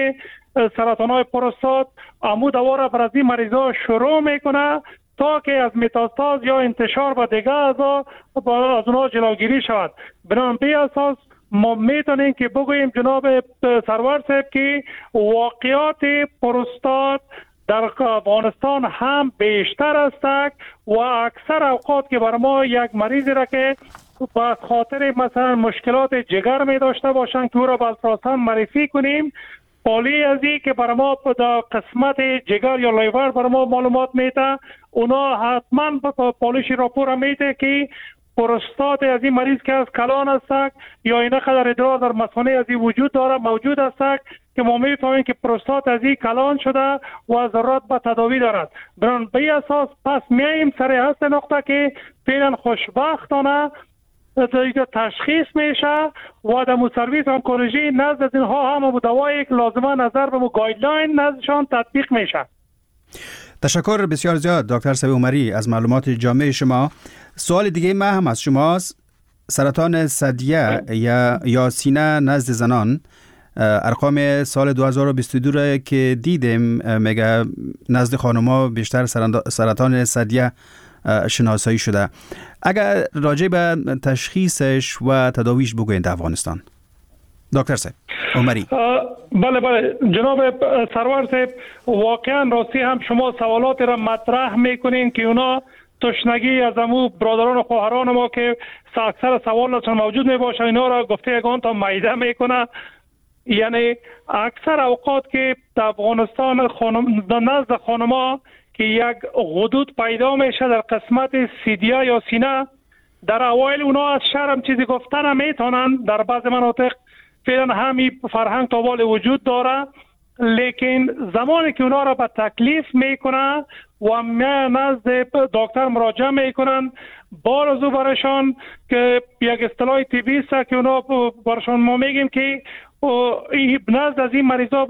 سرطان‌های پروستات عمود دواره بر از این مریضا شروع میکنه تا که از متاستاز یا انتشار به دیگه اعضا از اونها جلوگیری شود. بنابراین به اساس ما میتونیم که بگوییم جناب سرور صاحب که واقعات پروستات در افغانستان هم بیشتر است و اکثر اوقات که بر ما یک مریضی را که به خاطر مثلا مشکلات جگر می داشته باشند که او را به التراساوند معرفی کنیم، پالی از این که بر ما در قسمت جگر یا لیور بر ما معلومات میده، اونا حتما پالیش راپور میده که پروستات از این مریض که از کلان است یا این قدر ادرار در مثانه از این وجود داره موجود است که ما میفهمیم که پروستات از این کلان شده و ضرورت به تداوی دارد. بنابراین به اساس پس میایم سر اصل نقطه که فعلا خوشبختانه تشخیص میشه و در سرویس آنکولوژی نزد از اینها هم دوایی که لازمه نظر به گایدلاین نزدشان تطبیق میشه. تشکر بسیار زیاد دکتر صبیح عمری از معلومات جامع شما. سوال دیگه ما هم از شماست. سرطان ثدیه یا سینه نزد زنان، ارقام سال 2022 را که دیدیم میگه نزد خانم‌ها بیشتر سرطان ثدیه شناسایی شده. اگر راجع به تشخیصش و تداویش بگویید در افغانستان دکتر صاحب عمری. بله جناب سرور صاحب، واقعا راستی هم شما سوالات را مطرح میکنین که اونا تشنگی از امو برادران و خواهران ما که اکثر سوالاتشون موجود میباشه اینا را گفته یگان تا معیده میکنه. یعنی اکثر اوقات که در افغانستان نزد خانما که یک غدود پیدا میشه در قسمت سیدیه یا سینه، در اوایل اونا از شرم چیزی گفتن نمیتونن. در بعض مناطق فعلا همین فرهنگ تابال وجود داره، لیکن زمانی که اونا را به تکلیف میکنه و نزد دکتر مراجعه میکنن، بارزو برشان که یک اصطلاح طبی است که اونا برشان ما میگیم که نزد از این مریضا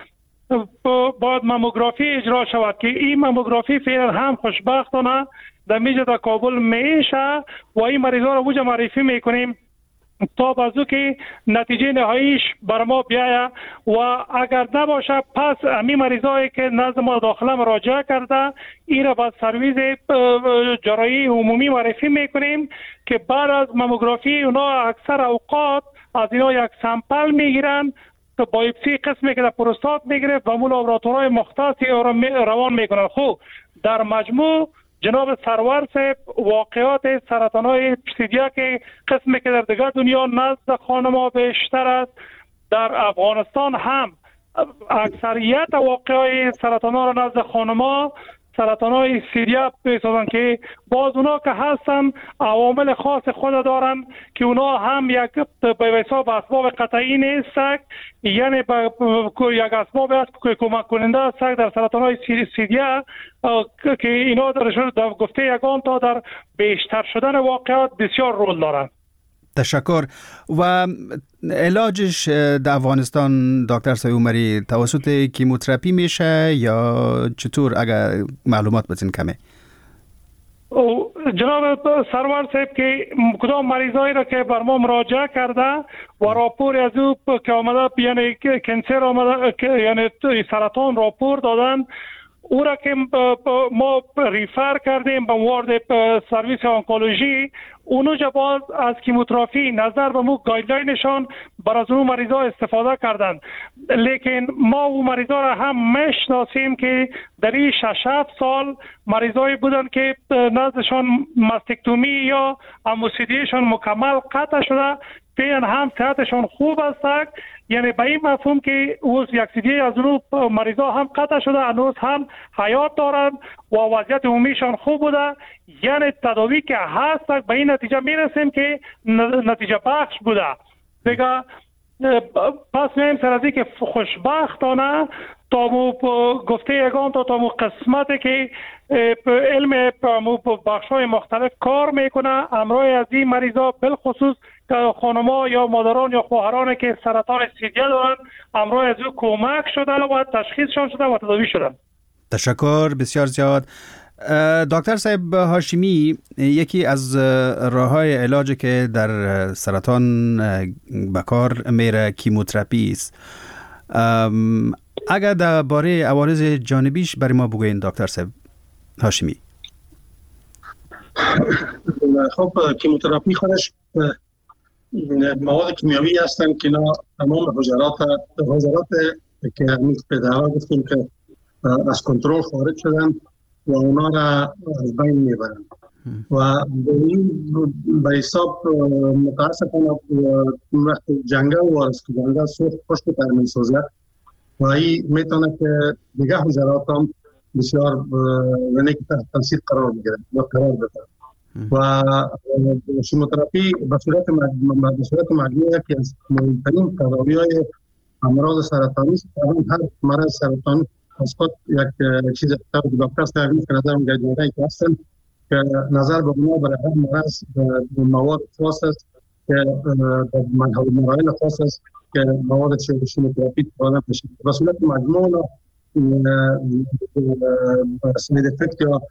باید ماموگرافی اجرا شود که این ماموگرافی فعلا هم خوشبختانه در میجه در کابل میشه و این مریضا را وجه معرفی میکنیم تا بازو که نتیجه نهاییش بر ما بیایه و اگر نباشه پس امی مریضایی که نزد ما داخله مراجعه کرده این را با سرویس جراحی عمومی معرفی میکنیم که بعد از ماموگرافی اونا اکثر اوقات از اینا یک سامپل میگیرن که بایپسی قسمی که در پروستات میگیره و مو لابراتورهای مختصی روان میکنن. خب در مجموع جناب سرور صاحب واقعات سرطان‌های ثدیه که قسمی که در دیگر دنیا نزد خانم‌ها بیشتر است، در افغانستان هم اکثریت واقعای سرطان‌ها را نزد خانم‌ها سرطان‌های ثدیه بسازن که باز اونا که هستن عوامل خاص خود دارن که اونا هم یک به حساب اسباب قطعی نیست، یعنی یک اسباب است که کمک کننده است در سرطان‌های ثدیه که اینا در گفته یگان تا در بیشتر شدن واقعات بسیار رول دارند. تشکر. و علاجش در افغانستان دکتر صبیح عمری توسط کیموتراپی میشه یا چطور؟ اگر معلومات بدین کمه. جناب سرور صاحب که کدام مریضایی را که بر ما مراجعه کرده و راپور از او که آمده یعنی کنسر آمده یعنی سرطان راپور دادن، او را که ما ریفر کردیم به وارد سرویس آنکولوژی، اونجا باز از کیموتراپی نظر به مو گایدلاینشان بر از اون مریضا استفاده کردند. لیکن ما اون مریضا را هم میشناسیم که در این 6-7 سال مریضایی بودن که نزدشان ماستکتومی یا اموسیدیشان مکمل قطع شده، فعلا هم صحتشان خوب است. یعنی به این مفهوم که اوز یک سیدی از اون مریضا هم قطع شده، هنوز هم حیات دارند و وضعیت عمومیشان خوب بوده. یعنی تداوی که هست به این نتیجه میرسیم که نتیجه بخش بوده. دیگه پس میایم سر از که خوشبختانه تا گفته یگان تا قسمتی که علم بخش‌های مختلف کار میکنه امروز از این مریضا بالخصوص خانم‌ها یا مادران یا خواهران که سرطان ثدیه دارن امروز از او کمک شده و تشخیصشان شده و تداوی شدن. تشکر بسیار زیاد. دکتر صاحب هاشمی، یکی از راه‌های علاجی که در سرطان به کار میره کیموتراپی است. اگر درباره عوارض جانبیش برای ما بگوین دکتر صاحب هاشمی. خب کیموتراپی خودش مواد کیمیاوی هستند که اینا تمام حجرات که پدرها گفتیم که از کنترل خارج شدن و اونا را از بین میبرن و به حساب متاسفانه وقتی جنگل وارد که جنگل سوخت پشت پر میسازه و این میتونه که دیگه حجرات هم بسیار یعنی که تحت تاثیر قرار بگیره و قرار بده و کیموتراپی به صورت مجموعی یکی از مهمترین تداوی‌های امراض سرطانی است. هر مرض سرطانی از خود یک چیز دکتر صاحب که نظرم گایدلاینی که هستن که نظر به اونا برای هر مرض مواد خاص است که در مراحل خاص است که مواد کیموتراپی استفاده بشه. به صورت مجموعی ساید افکت یا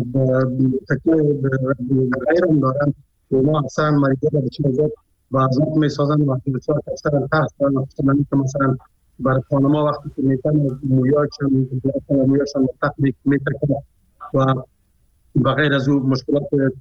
غیر هم دارن که اونا اصلا مریضه را به چه وجود بعضات می سازن و بسیار اکثر تحت دارن که مثلا برای خانما وقتی که میتن مویاشون تطبیق میترکنه و بغیر از او مشکلات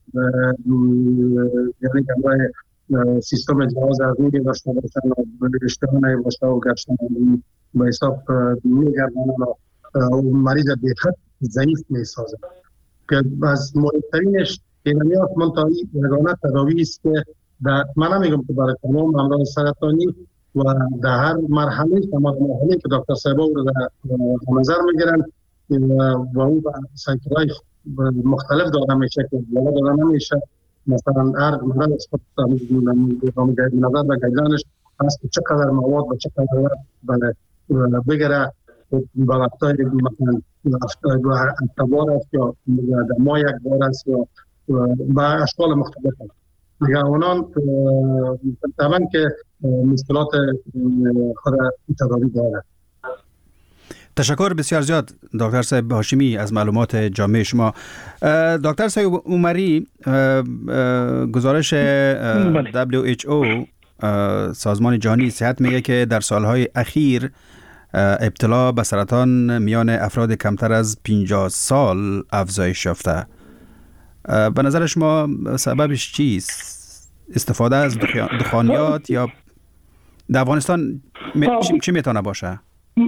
یعنی که برای سیستم جواز ارزونی داشته باشن و اشتغانه باشه و گشتن به حساب میگردن و مریض بیخط ضعیف میسازن که از مهمترینش اینمیات منطقی یگانه تداوی است که من نمیگم که برای تمام امراض سرطانی و در هر مرحله که دکتر صاحب رو در نظر میگیرن و اون سایکل‌های مختلف داده میشه که داده نمیشه مثلا هر مرض از خود نظر به گیدانش هست که چقدر مواد و چقدر بگیره به وقتای مثلا اعتبار است یا در ما یک بار است یا به اشکال مختلف است. دیگه اونان طبعا که مشکلات خود تداوی داره. تشکر بسیار زیاد دکتر صاحب هاشمی از معلومات جامع شما. دکتر صاحب عمری، گزارش WHO سازمان جهانی صحت میگه که در سالهای اخیر ابتلا به سرطان میان افراد کمتر از 50 سال افزایش یافته. به نظر شما سببش چیست؟ استفاده از دخانیات یا در افغانستان چی میتونه باشه؟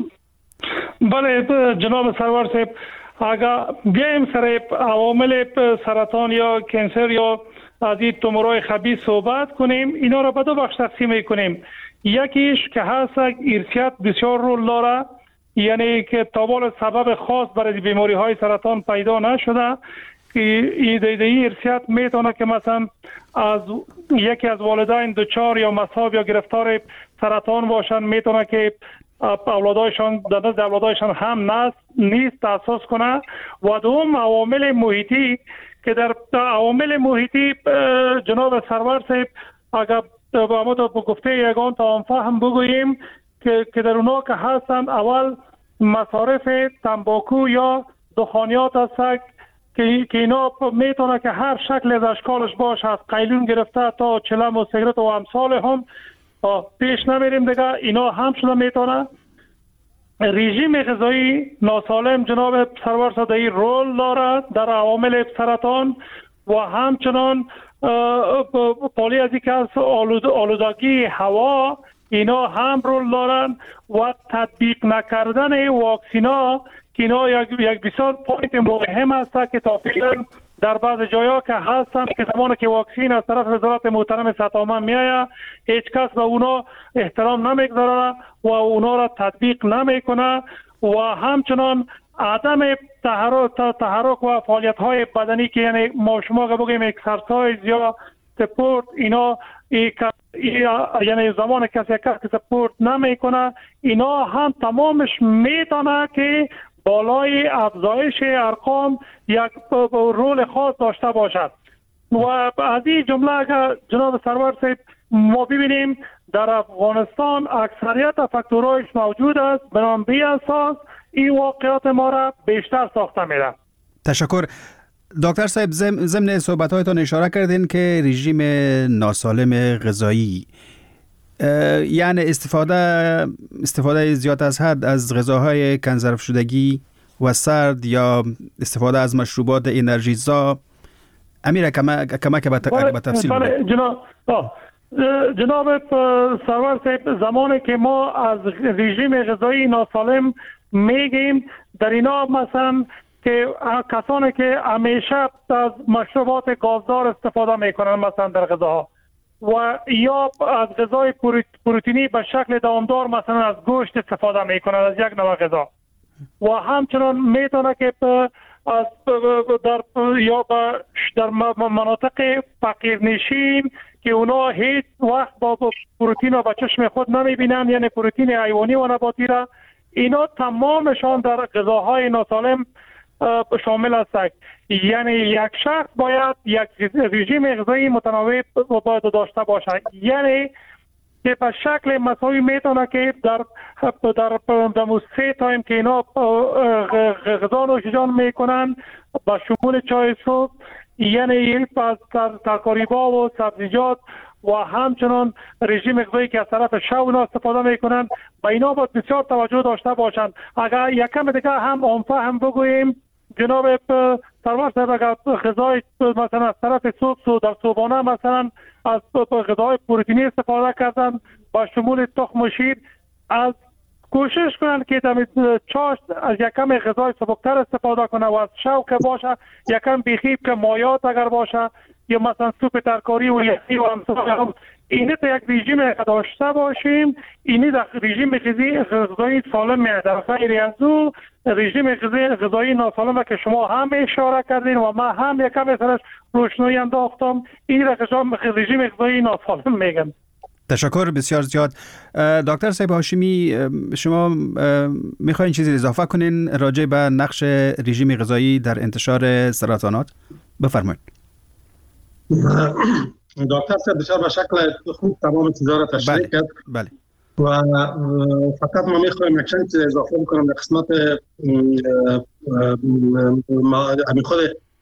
بله جناب سرور صاحب، اگر بیایم سر عوامل سرطان یا کانسر یا از این تومورهای خبیث صحبت کنیم، اینا را به دو بخش تقسیم کنیم. یکیش که هست ارثیات بسیار رول داره، یعنی که تا سبب خاص برای بیماری های سرطان پیدا نشده که این ارثیات میتونه که مثلا از یکی از والدین دچار یا مصاب یا گرفتار سرطان باشن، میتونه که اولادایشان در نزد اولادایشان هم نیست تاسیس کنه. و دوم عوامل محیطی که در عوامل محیطی جناب سرور صاحب اگر با ما تا گفته یگان تا فهم بگوییم که در اونا که هستن اول مصارف تنباکو یا دخانیات هست که اینا میتونه که هر شکل از اشکالش باشه، از قیلون گرفته تا چلم و سیگرت و امثال هم پیش نمیریم دیگه، اینا هم شده میتونه. رژیم غذایی ناسالم جناب سرور صدایی رول داره در عوامل سرطان و همچنان پالی از که از آلودگی هوا اینا هم رول دارن و تطبیق نکردن واکسینا که اینا یک بسیار پوینت مهم است که تا فعلا در بعض جایا که هستن که زمانی که واکسین از طرف وزارت محترم سطامه میایه هیچ کس به اونا احترام نمیگذاره و اونا را تطبیق نمیکنه و همچنان عدم تحرک و فعالیت های بدنی که یعنی ما شما بگیم اکسرسایز یا سپورت اینا یعنی زمان کسی که سپورت نمیکنه اینا هم تمامش میتونه که بالای افزایش ارقام یک رول خاص داشته باشد. و از این جمله اگر جناب سرور صاحب ما ببینیم در افغانستان اکثریت فاکتورهایش موجود است، بنابراین بی اساس این واقعات ما را بیشتر ساخته میره. تشکر دکتر صاحب. ضمن صحبت‌هایتان اشاره کردین که رژیم ناسالم غذایی یعنی استفاده زیاد از حد از غذاهای کنزرو شدگی و سرد یا استفاده از مشروبات انرژیزا، امیر کمک به تفصیل بله جناب سرور صاحب، زمانی که ما از رژیم غذایی ناسالم میگیم، در اینا مثلا که کسانی که همیشه از مشروبات گازدار استفاده میکنن مثلا در غذاها، و یا از غذای پروتئینی به شکل دوامدار مثلا از گوشت استفاده میکنن از یک نوع غذا، و همچنان میتونه که از در مناطق فقیرنشین که اونا هیچ وقت با پروتئین رو به چشم خود نمیبینن، یعنی پروتئین حیوانی و نباتی را، اینا تمامشان در غذاهای ناسالم شامل است. یعنی یک شخص باید یک رژیم غذایی متنوع باید داشته باشه، یعنی که به شکل مساوی میتونه که در 3 تایم که اینا غذا نوشیجان میکنن با شمول چای صبح، یعنی از ترکاری‌ها و سبزیجات و همچنان رژیم غذایی که از طرف شب اونا استفاده میکنن، با اینا باید بسیار توجه داشته باشند. اگر یکم دیگه هم هم بگوییم جناب سرور صاحب، اگر غذای مثلا از طرف صبح در صبحانه مثلا از غذای پروتئینی استفاده کردن با شمول تخم و شیر، از کوشش کنن که چاشت از یکم غذای سبکتر استفاده کنه و از شوق باشه یکم بیخیب که مایات اگر باشه، یا مثلا سوپ ترکاری و یخی و همسان، اینه تا یک رژیم داشته باشیم. اینه در رژیم غذایی سالم میاد. در غیر از او رژیم غذایی ناسالم که شما هم اشاره کردین و من هم یکم ازش روشنایی انداختم، این رژیم غذایی ناسالم میگن. تشکر بسیار زیاد. دکتر صاحب هاشمی، شما میخواین چیزی اضافه کنین راجع به نقش رژیم غذایی در انتشار سرطانات؟ بفرمایید. دکتر صاحب بسیار به شکل خوب تمام چیزا را تشریح کرد. بله. و فقط ما میخوایم یک چند چیز اضافه بکنم در قسمت خود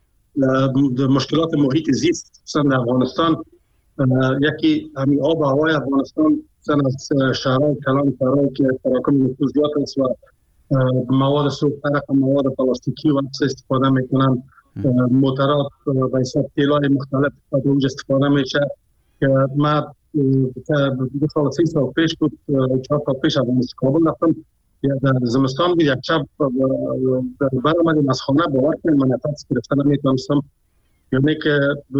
مشکلات محیط زیست در افغانستان. یکی همین آب و هوای افغانستان از شهرهای کلان، شهرهایی که تراکم نفوذ زیاد است و مواد سوختر، مواد پلاستیکی و استفاده میکنن، موترات و حساب تیلای مختلف از اونجا استفاده میشه که ما 2 سال 3 سال پیش بود 4 سال پیش از کابل رفتم در زمستان بود. یک شب برآمدیم از خانه، باور کنید من نفس گرفتن نمیتونستم، یعنی که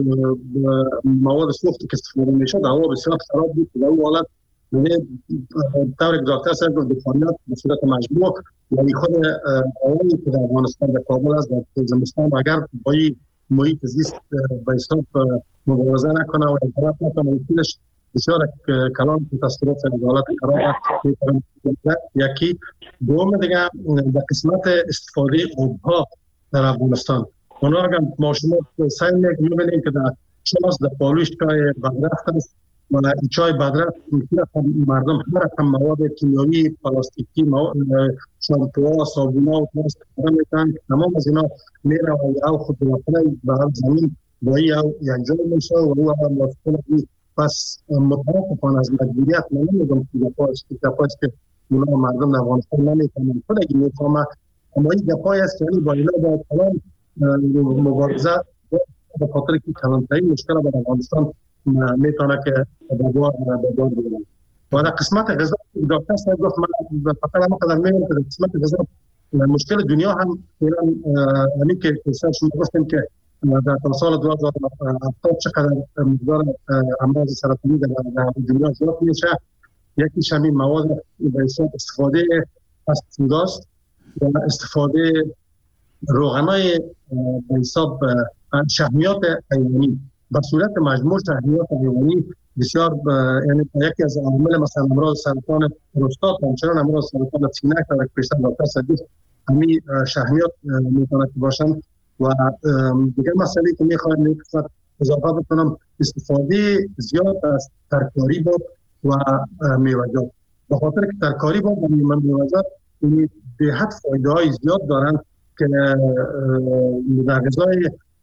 مواد سوختی که استفاده میشد هوا بسیار خراب بود. در اون حالت یعنی طوری که دکتر صاحب دفاعیات به صورت مجموع یعنی خود هوایی که در افغانستان در کابل است در زمستان اگر با این محیط زیست به حساب مبارزه نکنه و انحراف نکنه اصولش بسیار کلان تصویرات حالت خراب است. یکی دوم دیگه در قسمت استفاده آبها در افغانستان، اونا اگر ما شما سعی می‌کنیم که در شماست در پالوش چای بدرخت است و این چای بدرخت مردم هر رقم مواد کیمیایی، پلاستیکی، شامپوها، صابون‌ها و استفاده میکنن. تمام از اینا میره و خود بلافره به زمین با یک جای میشه و او هم واسطه پس متاسفانه از مجبوریت من نمیگم که گپاست که اونا مردم در افغانستان نمیتونن خود اگه میفهمه، اما این گپایی است که با اینا با کلان مبارزه به خاطر که کلانترین مشکل در افغانستان میتونه که به بار بگیرن. و در قسمت غذا دکتر صاحب گفت من فقط هم قدر میگم که در قسمت غذا مشکل دنیا هم فعلا همین که شما گفتیم که در سال 2070 چقدر مقدار امراض سرطانی در دنیا زیاد میشه. یکیش همین مواد به حساب استفاده پستیسایداست و استفاده روغنای به حساب شحمیات حیوانی به صورت مجموع. شحمیات حیوانی بسیار یعنی یکی از عوامل مثلا امراض سرطان پروستات و همچنان امراض سرطان سینه که پیشتر دکتر صدیق همین شحمیات میتونه باشن. و دیگر مسئله که میخوایم اضافه بکنم استفاده زیاد از ترکاری بود و میوه‌جات، به خاطر که ترکاری بود و میوه‌جات به حد فایده های زیاد دارن که در غذای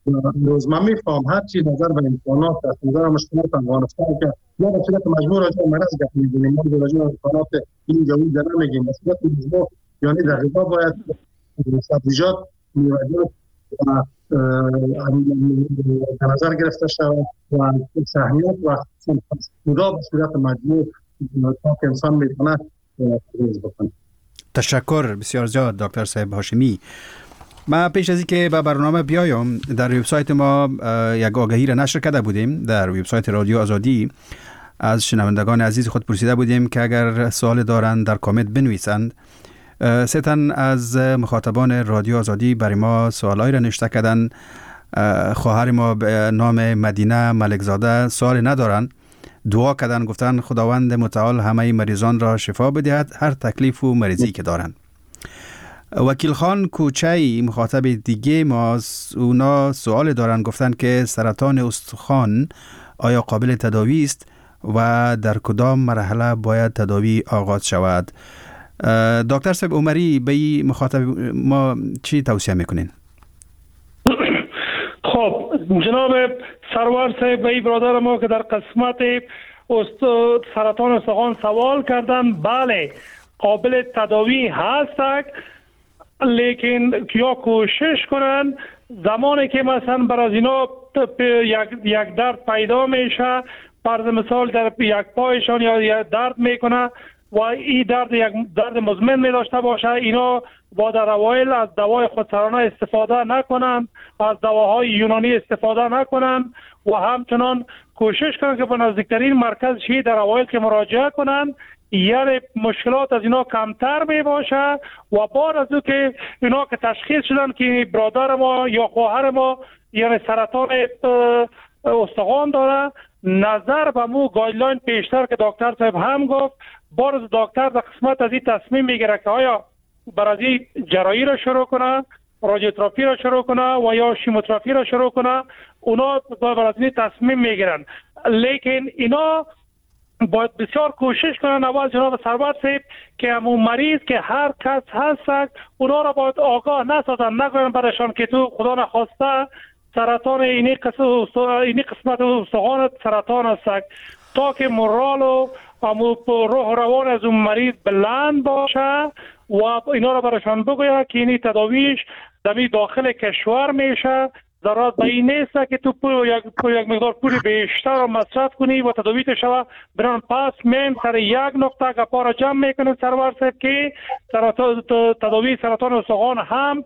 روزمره میفهم هر چیز نظر به امکانات از نظر مشکلات افغانستان که ما به صورت مجبور راجع مرض گپ می‌زنیم، ما راجع به امکانات این جوی در نمیگیم، به صورت مجبور یعنی در غذا باید سبزیجات، میوه‌جات و در نظر گرفته شود و شهریات و خدا به صورت مجبور تا که انسان میتونه تغذیه بکنه. تشکر بسیار زیاد دکتر صاحب هاشمی. ما پیش از اینکه به برنامه بیایم در وبسایت ما یک آگهی را نشر کرده بودیم. در وبسایت رادیو آزادی از شنوندگان عزیز خود پرسیده بودیم که اگر سوال دارند در کامنت بنویسند. 3 تن از مخاطبان رادیو آزادی برای ما سوالایی را نوشته کردن. خواهر ما به نام مدینه ملکزاده سوال ندارند، دعا کردن، گفتن خداوند متعال همه مریضان را شفا بدهد هر تکلیف و مریضی که دارند. وکیل خان کوچه‌ای مخاطب دیگه ما اونا سوال دارن، گفتن که سرطان استخوان آیا قابل تداوی است و در کدام مرحله باید تداوی آغاز شود؟ دکتر صاحب عمری به این مخاطب ما چی توصیه میکنین؟ خب جناب سرور صاحب به این برادر ما که در قسمت سرطان استخوان سوال کردن، بله قابل تداوی هست، لیکن یا کوشش کنن زمانی که مثلا بر از اینا یک درد پیدا میشه، فرض مثال در یک پایشان یا درد میکنه و این درد یک درد مزمن می داشته باشه، اینا با در اوایل از دوای خودسرانه استفاده نکنن، از دواهای یونانی استفاده نکنن و همچنان کوشش کنن که به نزدیکترین مرکز شهی در اوایل که مراجعه کنن، یعنی مشکلات از اینا کمتر می باشه و بعد از او که اینا که تشخیص شدن که برادر ما یا خواهر ما یعنی سرطان استخوان داره، نظر به مو گایدلاین پیشتر که دکتر صاحب هم گفت، بعد از دکتر در قسمت از این تصمیم میگیره که آیا برای جراحی را شروع کنه، رادیوتراپی را شروع کنه و یا شیموتراپی را شروع کنه. اونا برای این تصمیم میگیرن، لیکن اینا باید بسیار کوشش کنن اول جناب سرور صاحب که همون مریض که هر کس هست اونا را باید آگاه نسازن، نگوین برایشان که تو خدا نخواسته سرطان اینی قسمت استخوان سرطان است، تا که مورال و روح روان از اون مریض بلند باشه و اینا را برایشان بگوید که اینی تداویش در داخل کشور میشه، ضرورت به این نیست که تو یک مقدار پول بیشتر رو مصرف کنی و تداویت شود. بران پس من سر یک نقطه گپا را جمع میکنم سرور صاحب که تداوی سرطان استخوان هم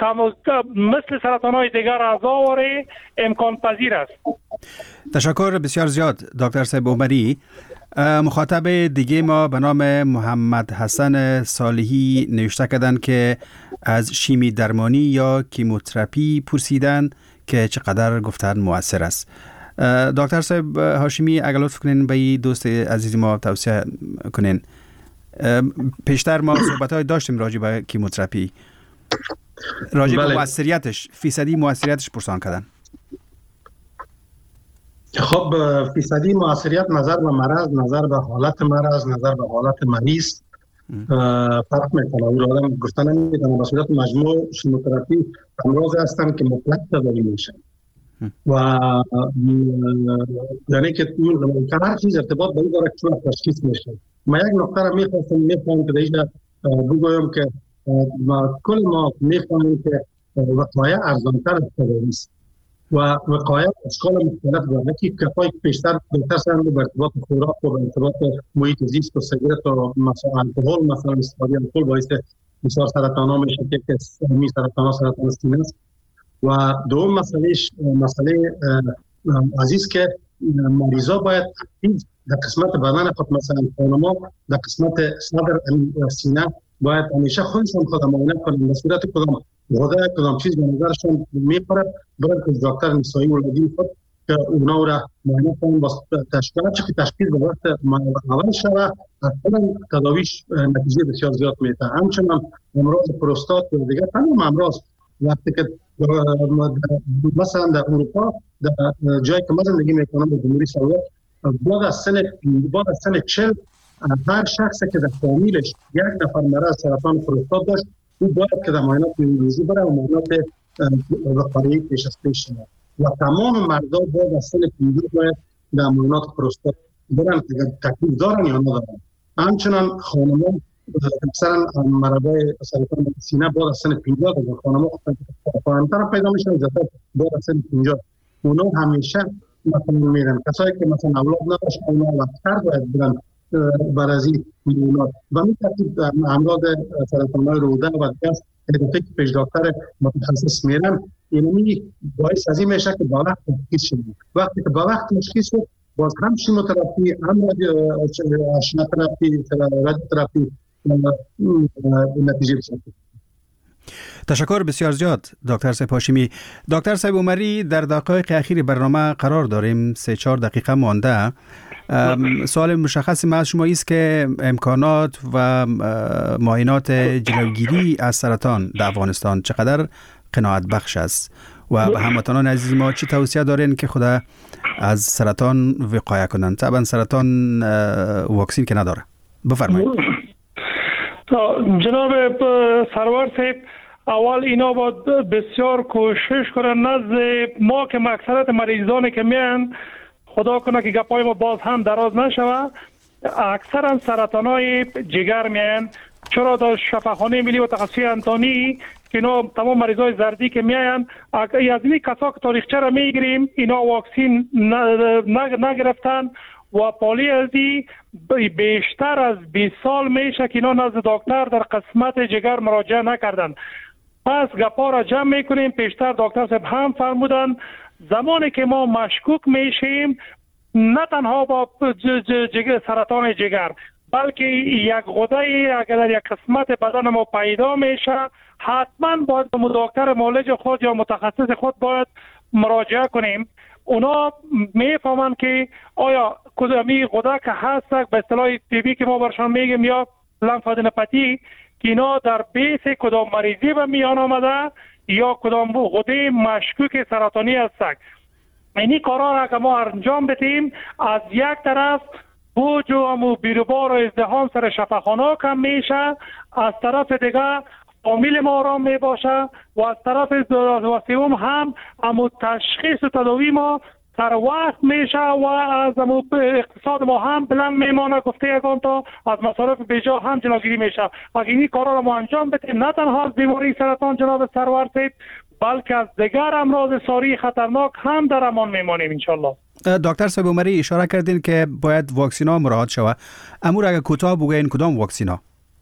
مثل سرطان های دیگر اعضاوری امکان پذیر است. تشکر بسیار زیاد دکتر صاحب عمری. مخاطب دیگه ما به نام محمد حسن صالحی نوشته کردن که از شیمی درمانی یا کیموتراپی پرسیدن که چقدر گفتن مؤثر است. دکتر صاحب هاشمی اگر لطف کنین به دوست عزیز ما توصیه کنین. پیشتر ما صحبت‌های داشتیم راجع به کیموتراپی، راجع به مؤثریتش، فیصدی مؤثریتش پرسان کردن. خب فیصدی مؤثریت نظر به مرض، نظر به حالت مرض، نظر به حالت مریض فرق میکنه. اون آدم گفتن نمیتونه به صورت مجموع شیموتراپی امراض هستن که مطلق تداوی میشن و یعنی که هر چیز ارتباط به این داره که تشخیص میشه. ما یک نکته را میخوام که دیگه بگویم که کل ما میخوانیم که وقایع ارزانتر از تداوی است و وقایع اشکال مختلف داره که کسایی که بیشتر بهتر سند به ارتباط خوراک و به ارتباط محیط زیست و سیگرت و مثلا الکل، مثلا استفاده الکل باعث بسیار سرطان‌ها میشه که می سرطان سینه است. و دوم مسئله عزیز که مریضا باید در قسمت بدن خود مثلا خانما در قسمت صدر سینه باید همیشه خودشون خود معاینه کنن به صورت کدام چیز به نظرشون میخوره، برای که دکتر نسایی ولادی خود که اونا را معاینه کنن با تشخیص به وقت اول شده اصلا تداویش نتیجه بسیار زیاد میده. همچنان امراض پروستات و دیگر تمام امراض وقتی که مثلا در اروپا در جایی که ما زندگی میکنم در جمهوری اسلامی بعد از سن 40 هر شخصی که در فامیلش یک نفر مرض سرطان پروستات داشت او باید که در معاینات بیولوژی بره و معاینات وقایعی پیش از پیش شود و تمام مردا باید از سن 15 باید در معاینات پروستات برن که تکلیف دارن یا ندارن. همچنان خانمان اکثرا مرضای سرطان سینه باید از سن 50 در خانمان خانم‌تر پیدا میشن، زیادتر باید از سن 50. اونا همیشه مثلا میرن کسایی که مثلا اولاد نداشت اونا وقت‌تر باید برن برازی میلیونات و می ترتیب امراض سرطان‌های روده و دست که پیش دکتر متخصص میرن، یعنی باعث از این میشه که با وقت تشخیص شد. وقتی که با وقت تشخیص شد باز هم شیموتراپی، هم آشناتراپی، رادیوتراپی نتیجه بسید. تشکر بسیار زیاد دکتر صاحب هاشمی. دکتر صاحب عمری، در دقایق اخیر برنامه قرار داریم، 3-4 دقیقه مانده. سوال مشخص ما از شما است که امکانات و معاینات جلوگیری از سرطان در افغانستان چقدر قناعت بخش است و به هموطنان عزیز ما چی توصیه دارین که خدا از سرطان وقایه کنند؟ طبعا سرطان واکسین که نداره. بفرمایید. جناب سرور صاحب، اول اینا باید بسیار کوشش کنن نزد ما که اکثرت مریضانی که میان، خدا کنه که گپای ما باز هم دراز نشوه، اکثرا سرطانای جگر میان. چرا در شفاخانه ملی و تخصصی انتانی که اینا تمام مریضای زردی که میان، از این کسا که تاریخچه را میگیریم اینا واکسین نگرفتن و پالی ازی بیشتر از 20 سال میشه که اینا نزد دکتر در قسمت جگر مراجعه نکردن. پس گپا را جمع میکنیم. پیشتر دکتر صاحب هم فرمودن زمانی که ما مشکوک میشیم نه تنها با سرطان جگر بلکه یک غده اگر در یک قسمت بدن ما پیدا میشه حتما باید به دکتر معالج خود یا متخصص خود باید مراجعه کنیم. اونا میفهمن که آیا کدامی غده که هست به اصطلاح تیبی که ما برشان میگیم یا لمفادنوپاتی که اینا در بیس کدام مریضی به میان آمده یا کدام غده مشکوک سرطانی هست. اینی کارا را که ما انجام بدیم، از یک طرف بوج و بیروبار و ازدحام سر شفاخانه کم میشه، از طرف دیگه فامیل ما آرام می باشه و از طرف سوم هم تشخیص و تداوی ما سر وقت میشه و از اقتصاد ما هم بلند میمانه. گفته یکان تا از مصارف بیجا هم جلوگیری میشه. اگر این کارا را ما انجام بدیم نه تنها از بیماری سرطان جناب سرور صاحب بلکه از دیگر امراض ساری خطرناک هم در امان میمانیم انشالله. دکتر صاحب عمری اشاره کردین که باید واکسینا مراعات شود. امور اگر کوتاه بگوین کدام واکسینا؟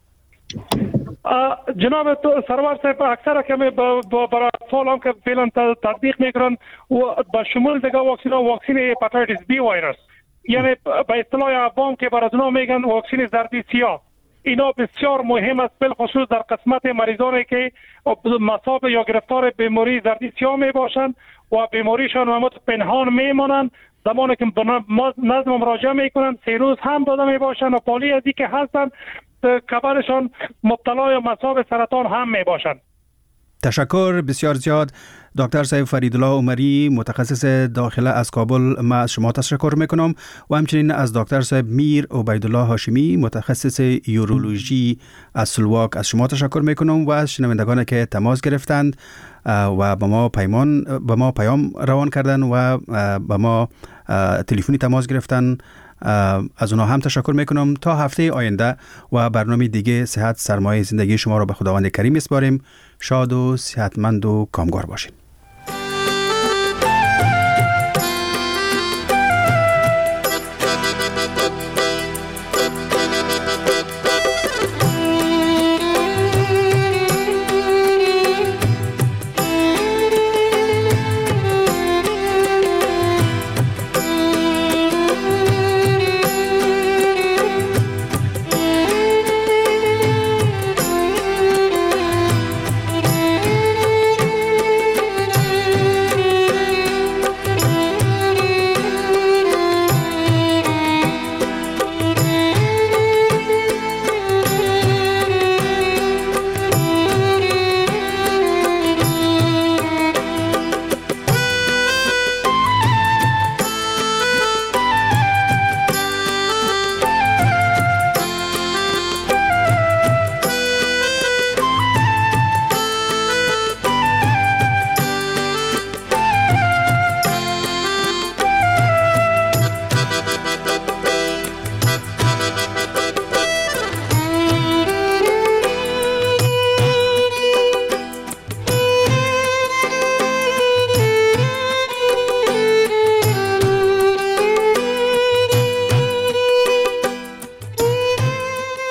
جناب سرور صاحب اکثر که برای اطفال هم که فعلا تطبیق میکنن و به شمول دیگه واکسین هپاتیتس بی ویروس، یعنی به اصطلاح عوام که برای اونا میگن واکسین زردی سیاه، اینا بسیار مهم است بالخصوص در قسمت مریضانی که مصاب یا گرفتار بیماری زردی سیاه می باشند و بیماریشان معمولا پنهان میمونن. زمانی که نزد مراجعه میکنن 3 روز هم داده می باشند و پالی ازی که هستن کبرشان مبتلا یا مصاب سرطان هم می باشند. تشکر بسیار زیاد دکتر صاحب فریدالله عمری، متخصص داخله از کابل. ما از شما تشکر میکنم و همچنین از دکتر صاحب میر عبیدالله هاشمی، متخصص یورولوژی از سلواک، از شما تشکر میکنم و از شنوندگان که تماس گرفتند و با ما پیام روان کردن و با ما تلفنی تماس گرفتن. از اونها هم تشکر میکنم. تا هفته آینده و برنامه دیگه صحت سرمایه زندگی شما را به خداوند کریم میسپاریم. شاد و صحتمند و کامگار باشین.